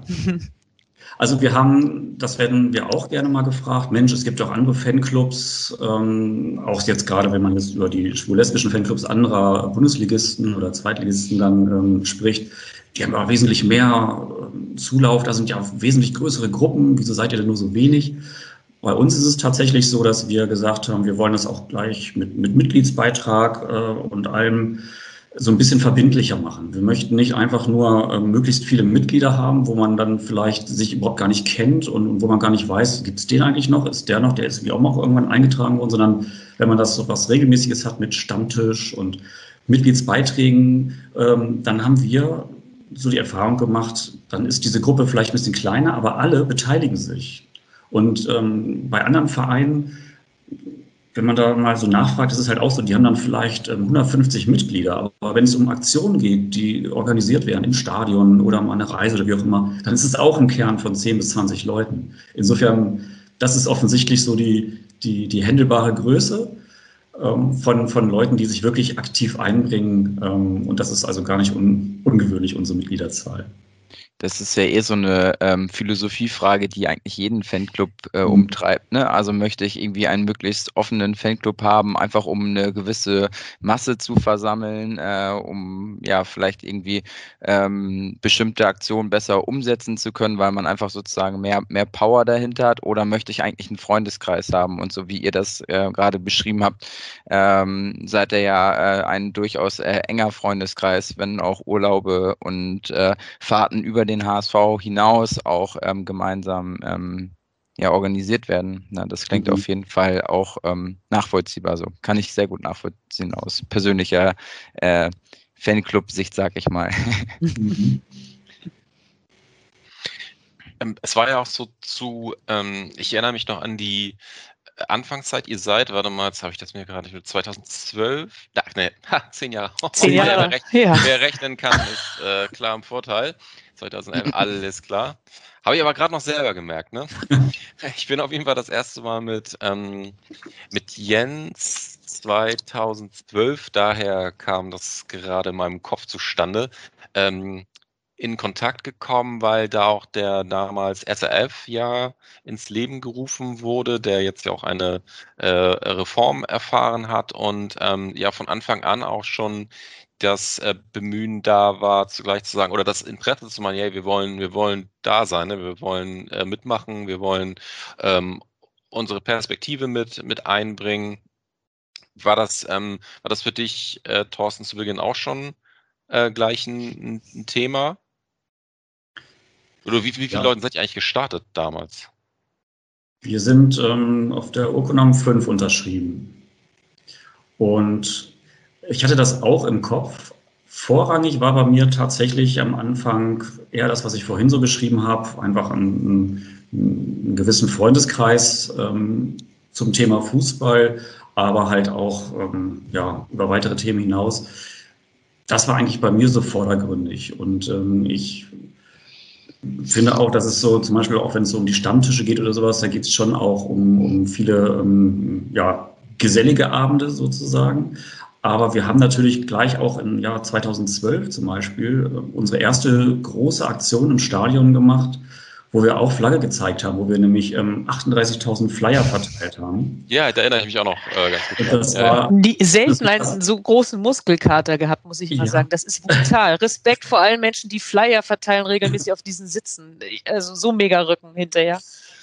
Also wir haben, das werden wir auch gerne mal gefragt, Mensch, es gibt auch andere Fanclubs, ähm, auch jetzt gerade, wenn man jetzt über die schwul-lesbischen Fanclubs anderer Bundesligisten oder Zweitligisten dann ähm, spricht, die haben aber wesentlich mehr äh, Zulauf, da sind ja auch wesentlich größere Gruppen, wieso seid ihr denn nur so wenig? Bei uns ist es tatsächlich so, dass wir gesagt haben, wir wollen das auch gleich mit, mit Mitgliedsbeitrag äh, und allem so ein bisschen verbindlicher machen. Wir möchten nicht einfach nur äh, möglichst viele Mitglieder haben, wo man dann vielleicht sich überhaupt gar nicht kennt und, und wo man gar nicht weiß, gibt es den eigentlich noch? Ist der noch? Der ist wie auch noch irgendwann eingetragen worden, sondern wenn man das so was Regelmäßiges hat mit Stammtisch und Mitgliedsbeiträgen, ähm, dann haben wir so die Erfahrung gemacht, dann ist diese Gruppe vielleicht ein bisschen kleiner, aber alle beteiligen sich. Und ähm, bei anderen Vereinen, wenn man da mal so nachfragt, ist es halt auch so, die haben dann vielleicht ähm, hundertfünfzig Mitglieder, aber wenn es um Aktionen geht, die organisiert werden im Stadion oder um eine Reise oder wie auch immer, dann ist es auch ein Kern von zehn bis zwanzig Leuten. Insofern, das ist offensichtlich so die, die, die händelbare Größe ähm, von, von Leuten, die sich wirklich aktiv einbringen, ähm, und das ist also gar nicht un, ungewöhnlich, unsere Mitgliederzahl. Das ist ja eh so eine ähm, Philosophiefrage, die eigentlich jeden Fanclub äh, umtreibt. Ne? Also möchte ich irgendwie einen möglichst offenen Fanclub haben, einfach um eine gewisse Masse zu versammeln, äh, um ja vielleicht irgendwie ähm, bestimmte Aktionen besser umsetzen zu können, weil man einfach sozusagen mehr, mehr Power dahinter hat. Oder möchte ich eigentlich einen Freundeskreis haben? Und so wie ihr das äh, gerade beschrieben habt, ähm, seid ihr ja äh, ein durchaus äh, enger Freundeskreis, wenn auch Urlaube und äh, Fahrten über den H S V hinaus auch ähm, gemeinsam ähm, ja, organisiert werden. Na, das klingt mhm. auf jeden Fall auch ähm, nachvollziehbar. So kann ich sehr gut nachvollziehen aus persönlicher äh, Fanclub-Sicht, sag ich mal. Mhm. ähm, es war ja auch so zu, ähm, ich erinnere mich noch an die Anfangszeit, ihr seid, warte mal, jetzt habe ich das mir gerade nicht, zweitausendzwölf, ach ne, ha, zehn Jahre. Zehn Jahre, wer, rechnen, ja. wer rechnen kann, ist äh, klar im Vorteil. zweitausendelf, alles klar. Habe ich aber gerade noch selber gemerkt, ne? Ich bin auf jeden Fall das erste Mal mit, ähm, mit Jens zweitausendzwölf, daher kam das gerade in meinem Kopf zustande, ähm, in Kontakt gekommen, weil da auch der damals S R F ja ins Leben gerufen wurde, der jetzt ja auch eine äh, Reform erfahren hat und ähm, ja von Anfang an auch schon das äh, Bemühen da war, zugleich zu sagen, oder das Interesse zu machen, ja, wir wollen, wir wollen da sein, ne? Wir wollen äh, mitmachen, wir wollen ähm, unsere Perspektive mit, mit einbringen. War das, ähm, war das für dich, äh, Thorsten, zu Beginn auch schon äh, gleich ein, ein Thema? Oder wie, wie viele ja. Leute seid ihr eigentlich gestartet damals? Wir sind ähm, auf der Urkunden fünf unterschrieben. Und ich hatte das auch im Kopf. Vorrangig war bei mir tatsächlich am Anfang eher das, was ich vorhin so beschrieben habe, einfach einen, einen gewissen Freundeskreis ähm, zum Thema Fußball, aber halt auch ähm, ja, über weitere Themen hinaus. Das war eigentlich bei mir so vordergründig. Und ähm, ich finde auch, dass es so, zum Beispiel auch wenn es so um die Stammtische geht oder sowas, da geht es schon auch um, um viele ähm, ja, gesellige Abende sozusagen. Aber wir haben natürlich gleich auch im Jahr zweitausendzwölf zum Beispiel äh, unsere erste große Aktion im Stadion gemacht, wo wir auch Flagge gezeigt haben, wo wir nämlich ähm, achtunddreißigtausend Flyer verteilt haben. Ja, da erinnere ich mich auch noch äh, ganz gut. Und das Ja, war, Die, selten das einen so großen Muskelkater gehabt, muss ich mal Ja. sagen. Das ist brutal. Respekt vor allen Menschen, die Flyer verteilen regelmäßig auf diesen Sitzen. Also so mega Rücken hinterher.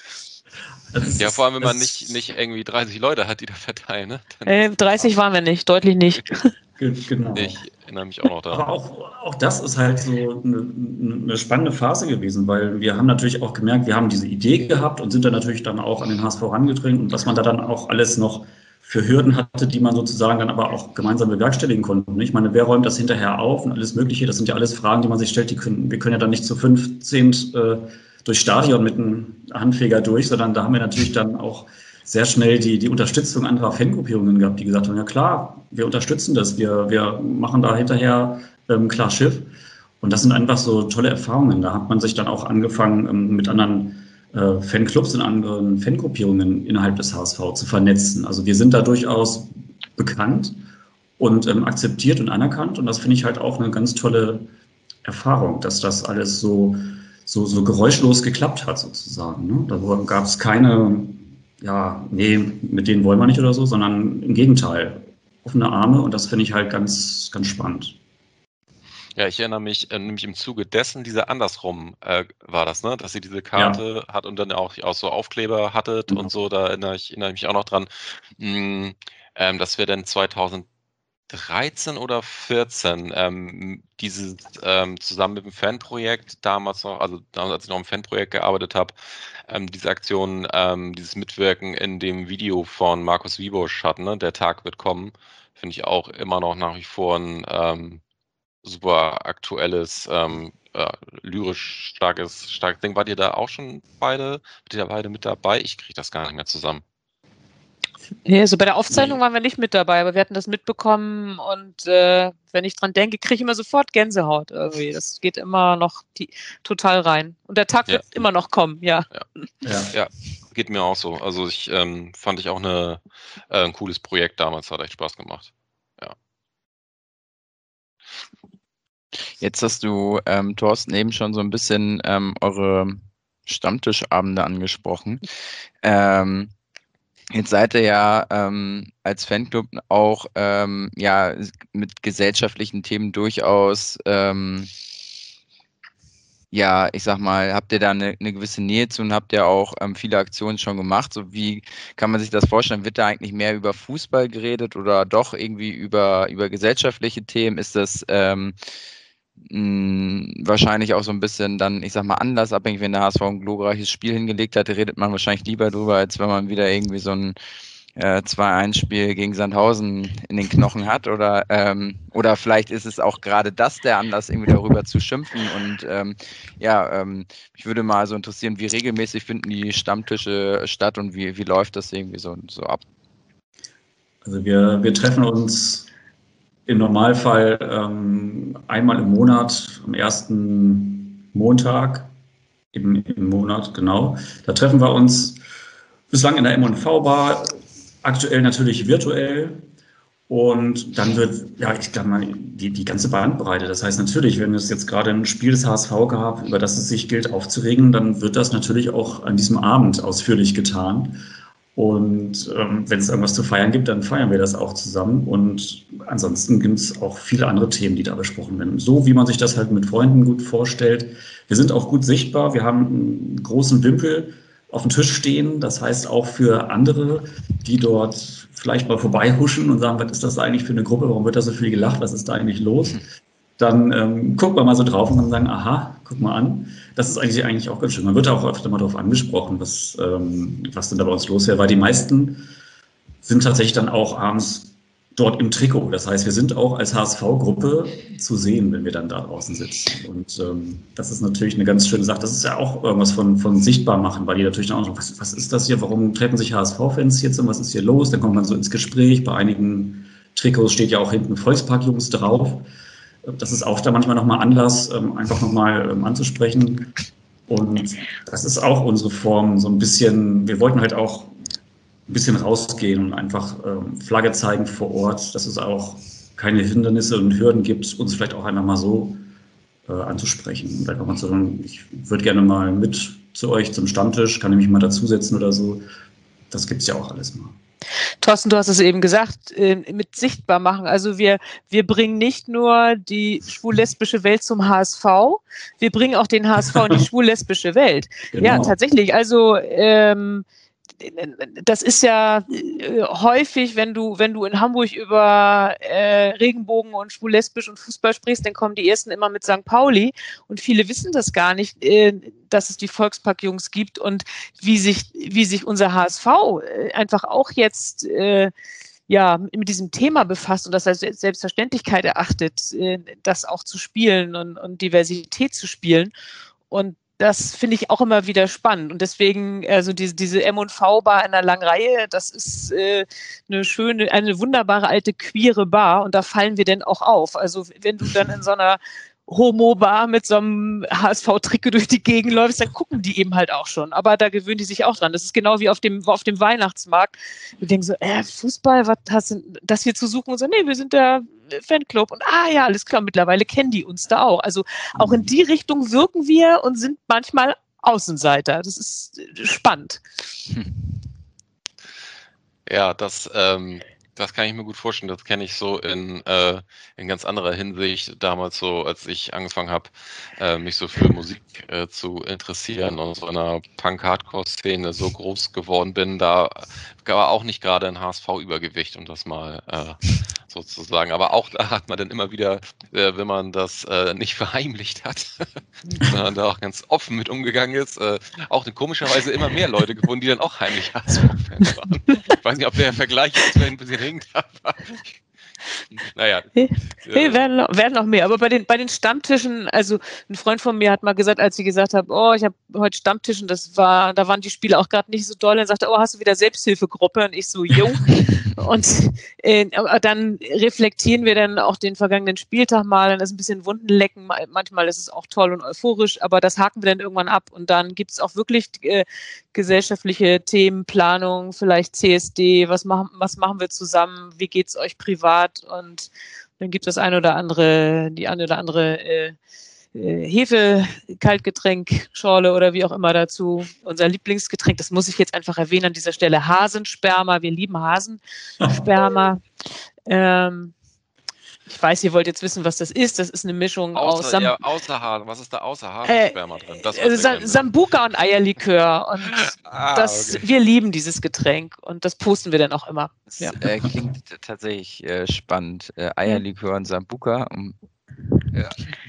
das ja, ist- vor allem, wenn man das- nicht, nicht irgendwie dreißig Leute hat, die da verteilen. Ne? Dann, Äh, dreißig waren wir nicht, deutlich nicht. ge- genau. ich erinnere mich auch noch Aber daran. auch, auch das ist halt so eine, eine spannende Phase gewesen, weil wir haben natürlich auch gemerkt, wir haben diese Idee gehabt und sind dann natürlich dann auch an den H S V herangedrängt und was man da dann auch alles noch für Hürden hatte, die man sozusagen dann aber auch gemeinsam bewerkstelligen konnte. Ich meine, wer räumt das hinterher auf und alles Mögliche? Das sind ja alles Fragen, die man sich stellt. Die können, wir können ja dann nicht zu fünfzehn äh, durchs Stadion mit einem Handfeger durch, sondern da haben wir natürlich dann auch sehr schnell die, die Unterstützung anderer Fangruppierungen gehabt, die gesagt haben, ja klar, wir unterstützen das, wir, wir machen da hinterher ähm, klar Schiff. Und das sind einfach so tolle Erfahrungen. Da hat man sich dann auch angefangen, ähm, mit anderen äh, Fanclubs und anderen Fangruppierungen innerhalb des H S V zu vernetzen. Also wir sind da durchaus bekannt und ähm, akzeptiert und anerkannt. Und das finde ich halt auch eine ganz tolle Erfahrung, dass das alles so, so, so geräuschlos geklappt hat sozusagen. Ne? Da gab es keine, ja, nee, mit denen wollen wir nicht oder so, sondern im Gegenteil, offene Arme und das finde ich halt ganz, ganz spannend. Ja, ich erinnere mich, äh, nämlich im Zuge dessen, diese andersrum äh, war das, ne? Dass ihr diese Karte hat und dann auch, auch so Aufkleber hattet Mhm. und so, da erinnere ich, erinnere ich mich auch noch dran, mh, ähm, dass wir dann zweitausenddreizehn oder vierzehn ähm, dieses ähm, zusammen mit dem Fanprojekt damals noch, also damals, als ich noch im Fanprojekt gearbeitet habe, ähm, diese Aktion, ähm, dieses Mitwirken in dem Video von Markus Wiebusch hatten, ne? Der Tag wird kommen, finde ich auch immer noch nach wie vor ein ähm, super aktuelles, ähm, äh, lyrisch starkes, starkes Ding. Wart ihr da auch schon beide? Wart ihr da beide mit dabei? Ich kriege das gar nicht mehr zusammen. Ja, also bei der Aufzeichnung waren wir nicht mit dabei, aber wir hatten das mitbekommen und äh, wenn ich dran denke, kriege ich immer sofort Gänsehaut irgendwie. Das geht immer noch die, total rein. Und der Tag Ja. wird immer noch kommen, ja. Ja. Ja, geht mir auch so. Also ich ähm, fand ich auch eine, äh, ein cooles Projekt damals, hat echt Spaß gemacht. Jetzt hast du, ähm, Thorsten, eben schon so ein bisschen ähm, eure Stammtischabende angesprochen. Ähm, jetzt seid ihr ja ähm, als Fanclub auch ähm, ja, mit gesellschaftlichen Themen durchaus, ähm, ja, ich sag mal, habt ihr da eine, eine gewisse Nähe zu und habt ihr auch ähm, viele Aktionen schon gemacht? So wie kann man sich das vorstellen? Wird da eigentlich mehr über Fußball geredet oder doch irgendwie über, über gesellschaftliche Themen? Ist das ähm, mh, wahrscheinlich auch so ein bisschen dann, ich sag mal, anlassabhängig, wenn der H S V ein glorreiches Spiel hingelegt hat, redet man wahrscheinlich lieber drüber, als wenn man wieder irgendwie so ein äh, zwei eins Spiel gegen Sandhausen in den Knochen hat oder ähm, oder vielleicht ist es auch gerade das der Anlass, irgendwie darüber zu schimpfen und ähm, ja, ähm, mich würde mal so interessieren, wie regelmäßig finden die Stammtische statt und wie, wie läuft das irgendwie so, so ab? Also wir, wir treffen uns im Normalfall ähm, einmal im Monat, am ersten Montag im, im Monat, genau. Da treffen wir uns bislang in der M und V-Bar, aktuell natürlich virtuell. Und dann wird, ja, ich glaube mal, die, die ganze Bandbreite. Das heißt natürlich, wenn es jetzt gerade ein Spiel des H S V gab, über das es sich gilt aufzuregen, dann wird das natürlich auch an diesem Abend ausführlich getan. Und ähm, wenn es irgendwas zu feiern gibt, dann feiern wir das auch zusammen. Und ansonsten gibt es auch viele andere Themen, die da besprochen werden. So wie man sich das halt mit Freunden gut vorstellt. Wir sind auch gut sichtbar. Wir haben einen großen Wimpel auf dem Tisch stehen. Das heißt auch für andere, die dort vielleicht mal vorbeihuschen und sagen, was ist das eigentlich für eine Gruppe? Warum wird da so viel gelacht? Was ist da eigentlich los? Dann ähm, guckt man mal so drauf und dann sagen, aha, guck mal an. Das ist eigentlich, eigentlich auch ganz schön. Man wird auch öfter mal darauf angesprochen, was, ähm, was denn da bei uns los wäre, weil die meisten sind tatsächlich dann auch abends dort im Trikot. Das heißt, wir sind auch als H S V-Gruppe zu sehen, wenn wir dann da draußen sitzen. Und ähm, das ist natürlich eine ganz schöne Sache. Das ist ja auch irgendwas von, von sichtbar machen, weil die natürlich dann auch noch, was, was ist das hier? Warum treffen sich H S V-Fans jetzt und was ist hier los? Dann kommt man so ins Gespräch. Bei einigen Trikots steht ja auch hinten Volkspark-Jungs drauf. Das ist auch da manchmal nochmal Anlass, ähm, einfach nochmal ähm, anzusprechen. Und das ist auch unsere Form, so ein bisschen, wir wollten halt auch ein bisschen rausgehen und einfach ähm, Flagge zeigen vor Ort, dass es auch keine Hindernisse und Hürden gibt, uns vielleicht auch einfach mal so äh, anzusprechen. Und einfach mal zu sagen, ich würde gerne mal mit zu euch zum Stammtisch, kann ich mich mal dazusetzen oder so. Das gibt es ja auch alles mal. Thorsten, du hast es eben gesagt, äh, mit sichtbar machen. Also wir, wir bringen nicht nur die schwul-lesbische Welt zum H S V, wir bringen auch den H S V in die schwul-lesbische Welt. Genau. Ja, tatsächlich. Also ähm, das ist ja äh, häufig, wenn du, wenn du in Hamburg über äh, Regenbogen und schwul-lesbisch und Fußball sprichst, dann kommen die ersten immer mit Sankt Pauli und viele wissen das gar nicht, äh, dass es die Volkspark-Jungs gibt und wie sich, wie sich unser H S V äh, einfach auch jetzt äh, ja, mit diesem Thema befasst und das als Selbstverständlichkeit erachtet, äh, das auch zu spielen und, und Diversität zu spielen. Und das finde ich auch immer wieder spannend. Und deswegen, also diese, diese M und V-Bar in einer langen Reihe, das ist äh, eine schöne, eine wunderbare alte queere Bar. Und da fallen wir denn auch auf. Also wenn du dann in so einer Homo-Bar mit so einem H S V-Trikot durch die Gegend läufst, dann gucken die eben halt auch schon. Aber da gewöhnen die sich auch dran. Das ist genau wie auf dem, auf dem Weihnachtsmarkt. Wir denken so, äh, Fußball, was hast du das hier zu suchen? Und so, nee, wir sind der Fanclub. Und ah ja, alles klar, mittlerweile kennen die uns da auch. Also auch in die Richtung wirken wir und sind manchmal Außenseiter. Das ist spannend. Ja, das, ähm, das kann ich mir gut vorstellen. Das kenne ich so in, äh, in ganz anderer Hinsicht. Damals so, als ich angefangen habe, äh, mich so für Musik äh, zu interessieren und so in einer Punk-Hardcore-Szene so groß geworden bin, da war auch nicht gerade ein H S V-Übergewicht, um das mal äh, sozusagen. Aber auch da hat man dann immer wieder, äh, wenn man das äh, nicht verheimlicht hat, sondern da auch ganz offen mit umgegangen ist, äh, auch komischerweise immer mehr Leute gefunden, die dann auch heimlich H S V-Fans waren. Ich weiß nicht, ob der Vergleich jetzt ein bisschen hinkt, aber naja. Nee, nee, werden, noch, werden noch mehr. Aber bei den, bei den Stammtischen, also ein Freund von mir hat mal gesagt, als ich gesagt habe, oh, ich habe heute Stammtischen, das war, da waren die Spiele auch gerade nicht so doll, dann sagte er, oh, hast du wieder Selbsthilfegruppe? Und ich so, jo. Und äh, dann reflektieren wir dann auch den vergangenen Spieltag mal, dann ist ein bisschen Wundenlecken, manchmal ist es auch toll und euphorisch, aber das haken wir dann irgendwann ab und dann gibt es auch wirklich äh, gesellschaftliche Themen, Planung, vielleicht C S D, was machen, was machen wir zusammen, wie geht's euch privat und dann gibt es das eine oder andere, die eine oder andere äh, äh, Hefe-Kaltgetränk, Schorle oder wie auch immer dazu. Unser Lieblingsgetränk, das muss ich jetzt einfach erwähnen an dieser Stelle, Hasensperma. Wir lieben Hasensperma. ähm, ich weiß, ihr wollt jetzt wissen, was das ist. Das ist eine Mischung außer, aus Sam ja, außer Hasen. Was ist da außer Hasensperma äh, drin? Das äh, Sa Sambuca und Eierlikör. Und ah, das, okay. wir lieben dieses Getränk und das posten wir dann auch immer. Das ja. äh, klingt tatsächlich äh, spannend. Äh, Eierlikör und Sambuca. Um, ja.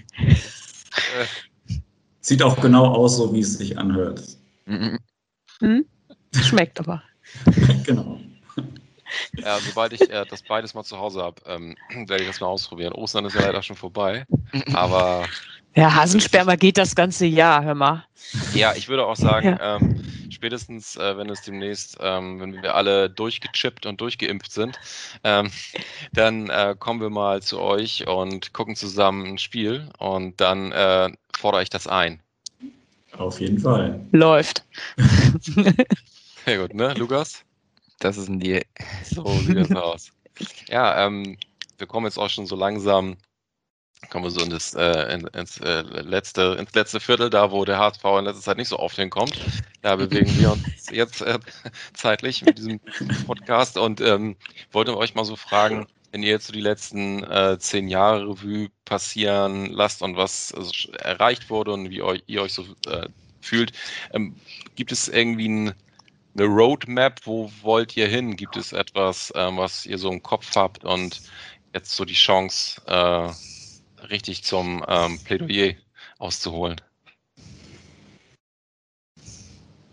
Sieht auch genau aus, so wie es sich anhört. Mhm. Hm? Schmeckt aber. Genau. Ja, sobald ich äh, das beides mal zu Hause habe, ähm, werde ich das mal ausprobieren. Ostern ist ja leider schon vorbei, aber... Ja, Hasensperma geht das ganze Jahr, hör mal. Ja, ich würde auch sagen, ja. ähm, spätestens, äh, wenn es demnächst, ähm, wenn wir alle durchgechippt und durchgeimpft sind, ähm, dann äh, kommen wir mal zu euch und gucken zusammen ein Spiel und dann äh, fordere ich das ein. Auf jeden Fall. Läuft. Sehr gut, ne, Lukas? Das ist ein Deal. So sieht das aus. Ja, ähm, wir kommen jetzt auch schon so langsam, kommen wir so in das, äh, in, ins, äh, letzte, ins letzte Viertel, da wo der H S V in letzter Zeit nicht so oft hinkommt. Da bewegen wir uns jetzt äh, zeitlich mit diesem Podcast und ähm, wollte euch mal so fragen, wenn ihr jetzt so die letzten äh, zehn Jahre Revue passieren lasst und was also, erreicht wurde und wie euch, ihr euch so äh, fühlt, ähm, gibt es irgendwie ein eine Roadmap, wo wollt ihr hin? Gibt es etwas, ähm, was ihr so im Kopf habt und jetzt so die Chance, äh, richtig zum ähm, Plädoyer auszuholen?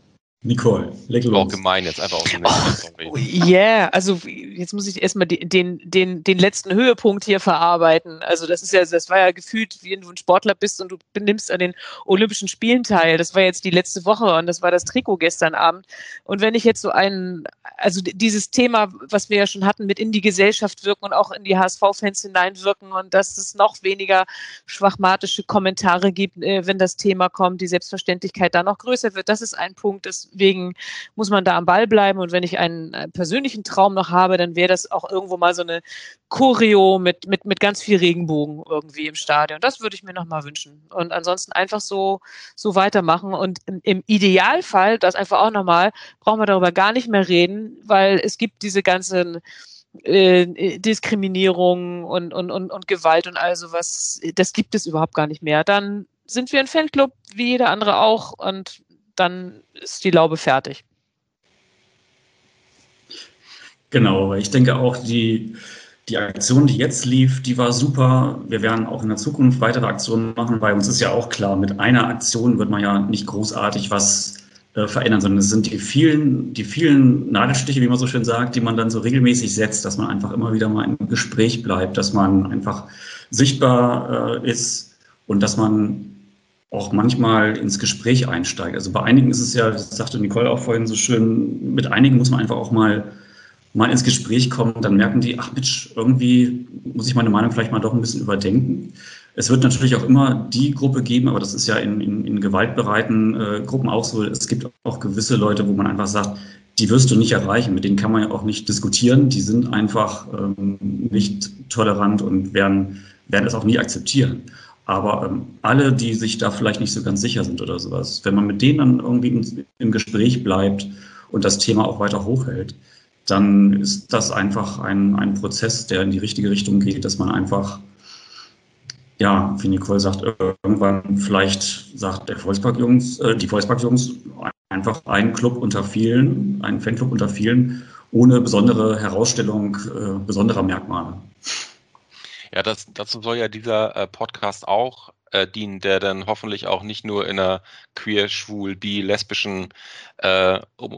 Nicole, leg los. Auch gemein jetzt einfach aus dem Netz. Ja, yeah, also jetzt muss ich erstmal den, den, den, den letzten Höhepunkt hier verarbeiten. Also das ist ja, das war ja gefühlt, wie wenn du ein Sportler bist und du nimmst an den Olympischen Spielen teil. Das war jetzt die letzte Woche und das war das Trikot gestern Abend. Und wenn ich jetzt so einen, also dieses Thema, was wir ja schon hatten, mit in die Gesellschaft wirken und auch in die H S V-Fans hineinwirken und dass es noch weniger schwachmatische Kommentare gibt, wenn das Thema kommt, die Selbstverständlichkeit da noch größer wird. Das ist ein Punkt, deswegen muss man da am Ball bleiben. Und wenn ich einen, einen persönlichen Traum noch habe, dann wäre das auch irgendwo mal so eine Choreo mit, mit, mit ganz viel Regenbogen irgendwie im Stadion. Das würde ich mir noch mal wünschen. Und ansonsten einfach so, so weitermachen. Und im, im Idealfall, das einfach auch noch mal, brauchen wir darüber gar nicht mehr reden, weil es gibt diese ganzen äh, Diskriminierung und, und, und, und Gewalt und all sowas. Das gibt es überhaupt gar nicht mehr. Dann sind wir ein Fanclub, wie jeder andere auch, und dann ist die Laube fertig. Genau, ich denke auch, die, die Aktion, die jetzt lief, die war super. Wir werden auch in der Zukunft weitere Aktionen machen, weil uns ist ja auch klar, mit einer Aktion wird man ja nicht großartig was äh, verändern, sondern es sind die vielen, die vielen Nadelstiche, wie man so schön sagt, die man dann so regelmäßig setzt, dass man einfach immer wieder mal im Gespräch bleibt, dass man einfach sichtbar äh, ist und dass man auch manchmal ins Gespräch einsteigt. Also bei einigen ist es ja, das sagte Nicole auch vorhin so schön, mit einigen muss man einfach auch mal mal ins Gespräch kommen, dann merken die, ach Mensch, irgendwie muss ich meine Meinung vielleicht mal doch ein bisschen überdenken. Es wird natürlich auch immer die Gruppe geben, aber das ist ja in, in, in gewaltbereiten äh, Gruppen auch so, es gibt auch gewisse Leute, wo man einfach sagt, die wirst du nicht erreichen, mit denen kann man ja auch nicht diskutieren, die sind einfach ähm, nicht tolerant und werden, werden es auch nie akzeptieren. Aber ähm, alle, die sich da vielleicht nicht so ganz sicher sind oder sowas, wenn man mit denen dann irgendwie im, im Gespräch bleibt und das Thema auch weiter hochhält, dann ist das einfach ein, ein Prozess, der in die richtige Richtung geht, dass man einfach, ja, wie Nicole sagt, irgendwann vielleicht sagt der Volkspark-Jungs, äh, die Volkspark-Jungs einfach ein Club unter vielen, ein Fanclub unter vielen, ohne besondere Herausstellung äh, besonderer Merkmale. Ja, das, dazu soll ja dieser äh, Podcast auch äh, dienen, der dann hoffentlich auch nicht nur in einer queer, schwul, bi, lesbischen äh, um,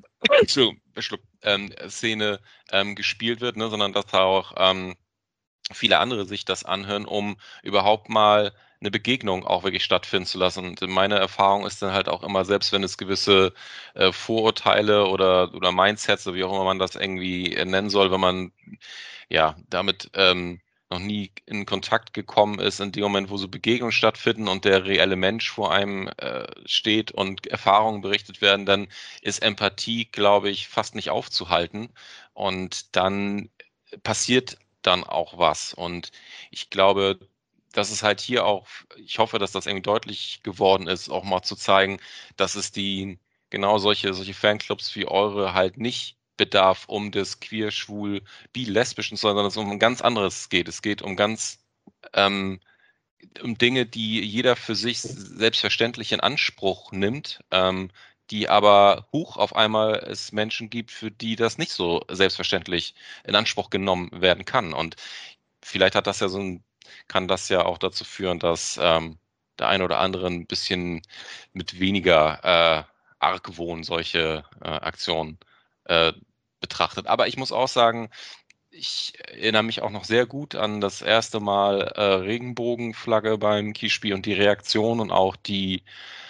ähm, Szene ähm, gespielt wird, ne, sondern dass auch ähm, viele andere sich das anhören, um überhaupt mal eine Begegnung auch wirklich stattfinden zu lassen. Und meine Erfahrung ist dann halt auch immer, selbst wenn es gewisse äh, Vorurteile oder, oder Mindsets, oder wie auch immer man das irgendwie äh, nennen soll, wenn man ja damit ähm, noch nie in Kontakt gekommen ist, in dem Moment, wo so Begegnungen stattfinden und der reelle Mensch vor einem äh, steht und Erfahrungen berichtet werden, dann ist Empathie, glaube ich, fast nicht aufzuhalten. Und dann passiert dann auch was. Und ich glaube, dass es halt hier auch, ich hoffe, dass das irgendwie deutlich geworden ist, auch mal zu zeigen, dass es die genau solche, solche Fanclubs wie eure halt nicht bedarf um des queer, schwul, bi, lesbischen, sondern es um ein ganz anderes geht. Es geht um ganz ähm, um Dinge, die jeder für sich selbstverständlich in Anspruch nimmt, ähm, die aber hoch auf einmal es Menschen gibt, für die das nicht so selbstverständlich in Anspruch genommen werden kann. Und vielleicht hat das ja so ein, kann das ja auch dazu führen, dass ähm, der eine oder andere ein bisschen mit weniger äh, Argwohn solche äh, Aktionen äh, betrachtet. Aber ich muss auch sagen, ich erinnere mich auch noch sehr gut an das erste Mal äh, Regenbogenflagge beim Kiesspiel und die Reaktion und auch die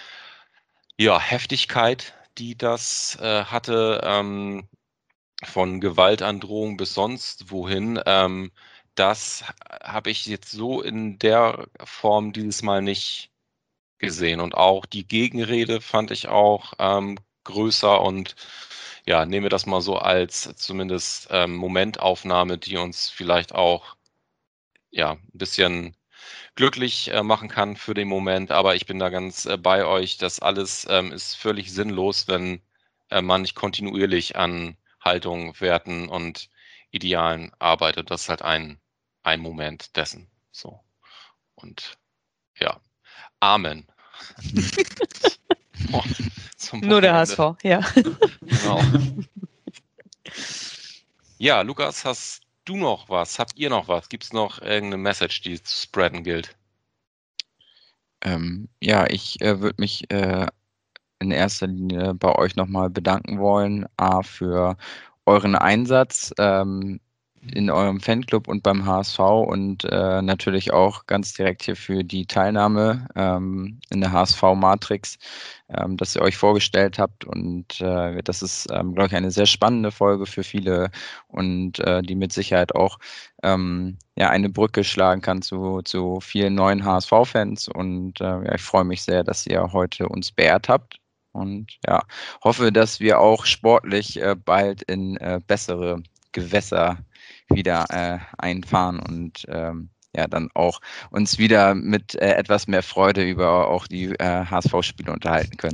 ja, Heftigkeit, die das äh, hatte, ähm, von Gewaltandrohung bis sonst wohin. Ähm, das habe ich jetzt so in der Form dieses Mal nicht gesehen. Und auch die Gegenrede fand ich auch ähm, größer und ja, nehmen wir das mal so als zumindest ähm, Momentaufnahme, die uns vielleicht auch ja, ein bisschen glücklich äh, machen kann für den Moment. Aber ich bin da ganz äh, bei euch. Das alles ähm, ist völlig sinnlos, wenn äh, man nicht kontinuierlich an Haltungen, Werten und Idealen arbeitet. Das ist halt ein, ein Moment dessen. So. Und ja, Amen. Oh, Nur der H S V, ja. Genau. Ja, Lukas, hast du noch was? Habt ihr noch was? Gibt es noch irgendeine Message, die zu spreaden gilt? Ähm, ja, ich äh, würde mich äh, in erster Linie bei euch nochmal bedanken wollen, A, für euren Einsatz ähm, in eurem Fanclub und beim H S V und äh, natürlich auch ganz direkt hier für die Teilnahme ähm, in der H S V-Matrix, ähm, dass ihr euch vorgestellt habt. Und äh, das ist, ähm, glaube ich, eine sehr spannende Folge für viele und äh, die mit Sicherheit auch ähm, ja, eine Brücke schlagen kann zu, zu vielen neuen H S V-Fans. Und äh, ja, ich freue mich sehr, dass ihr heute uns beehrt habt. Und ja, hoffe, dass wir auch sportlich äh, bald in äh, bessere Gewässer wieder äh, einfahren und ähm, ja, dann auch uns wieder mit äh, etwas mehr Freude über auch die äh, H S V-Spiele unterhalten können.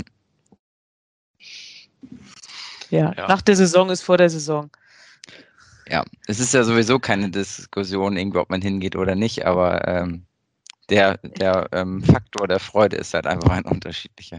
Ja, Ja. nach der Saison ist vor der Saison. Ja, es ist ja sowieso keine Diskussion, irgendwie, ob man hingeht oder nicht, aber ähm, der, der ähm, Faktor der Freude ist halt einfach ein unterschiedlicher.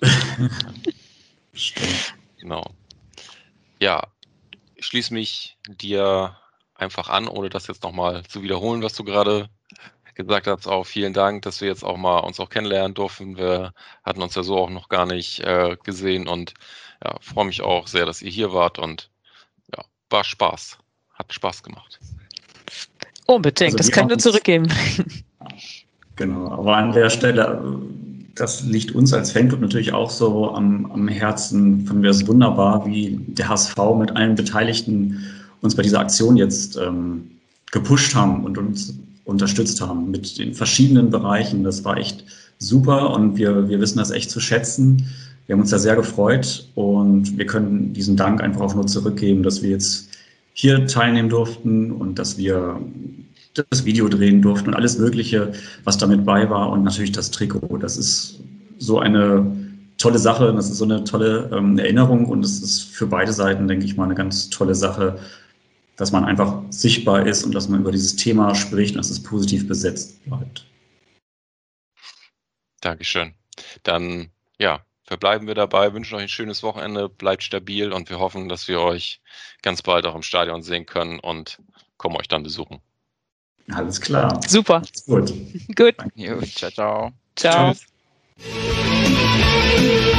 Stimmt. Genau. Ja, ich schließe mich dir einfach an, ohne das jetzt nochmal zu wiederholen, was du gerade gesagt hast. Auch vielen Dank, dass wir jetzt auch mal uns auch kennenlernen durften. Wir hatten uns ja so auch noch gar nicht äh, gesehen und ja, freue mich auch sehr, dass ihr hier wart und ja, war Spaß. Hat Spaß gemacht. Unbedingt, Also das wir kann ich nur haben- zurückgeben. Genau, aber an der Stelle, das liegt uns als Fanclub natürlich auch so am, am Herzen. Fanden wir es wunderbar, wie der H S V mit allen Beteiligten uns bei dieser Aktion jetzt ähm, gepusht haben und uns unterstützt haben mit den verschiedenen Bereichen. Das war echt super und wir, wir wissen das echt zu schätzen. Wir haben uns da sehr gefreut und wir können diesen Dank einfach auch nur zurückgeben, dass wir jetzt hier teilnehmen durften und dass wir das Video drehen durften und alles Mögliche, was damit bei war und natürlich das Trikot. Das ist so eine tolle Sache, das ist so eine tolle ähm, Erinnerung und es ist für beide Seiten, denke ich mal, eine ganz tolle Sache, dass man einfach sichtbar ist und dass man über dieses Thema spricht und dass es positiv besetzt bleibt. Dankeschön. Dann, ja, verbleiben wir dabei, wünschen euch ein schönes Wochenende, bleibt stabil und wir hoffen, dass wir euch ganz bald auch im Stadion sehen können und kommen euch dann besuchen. Alles klar. Super, Gut. gut, Jo, ciao, ciao. ciao. Tschüss.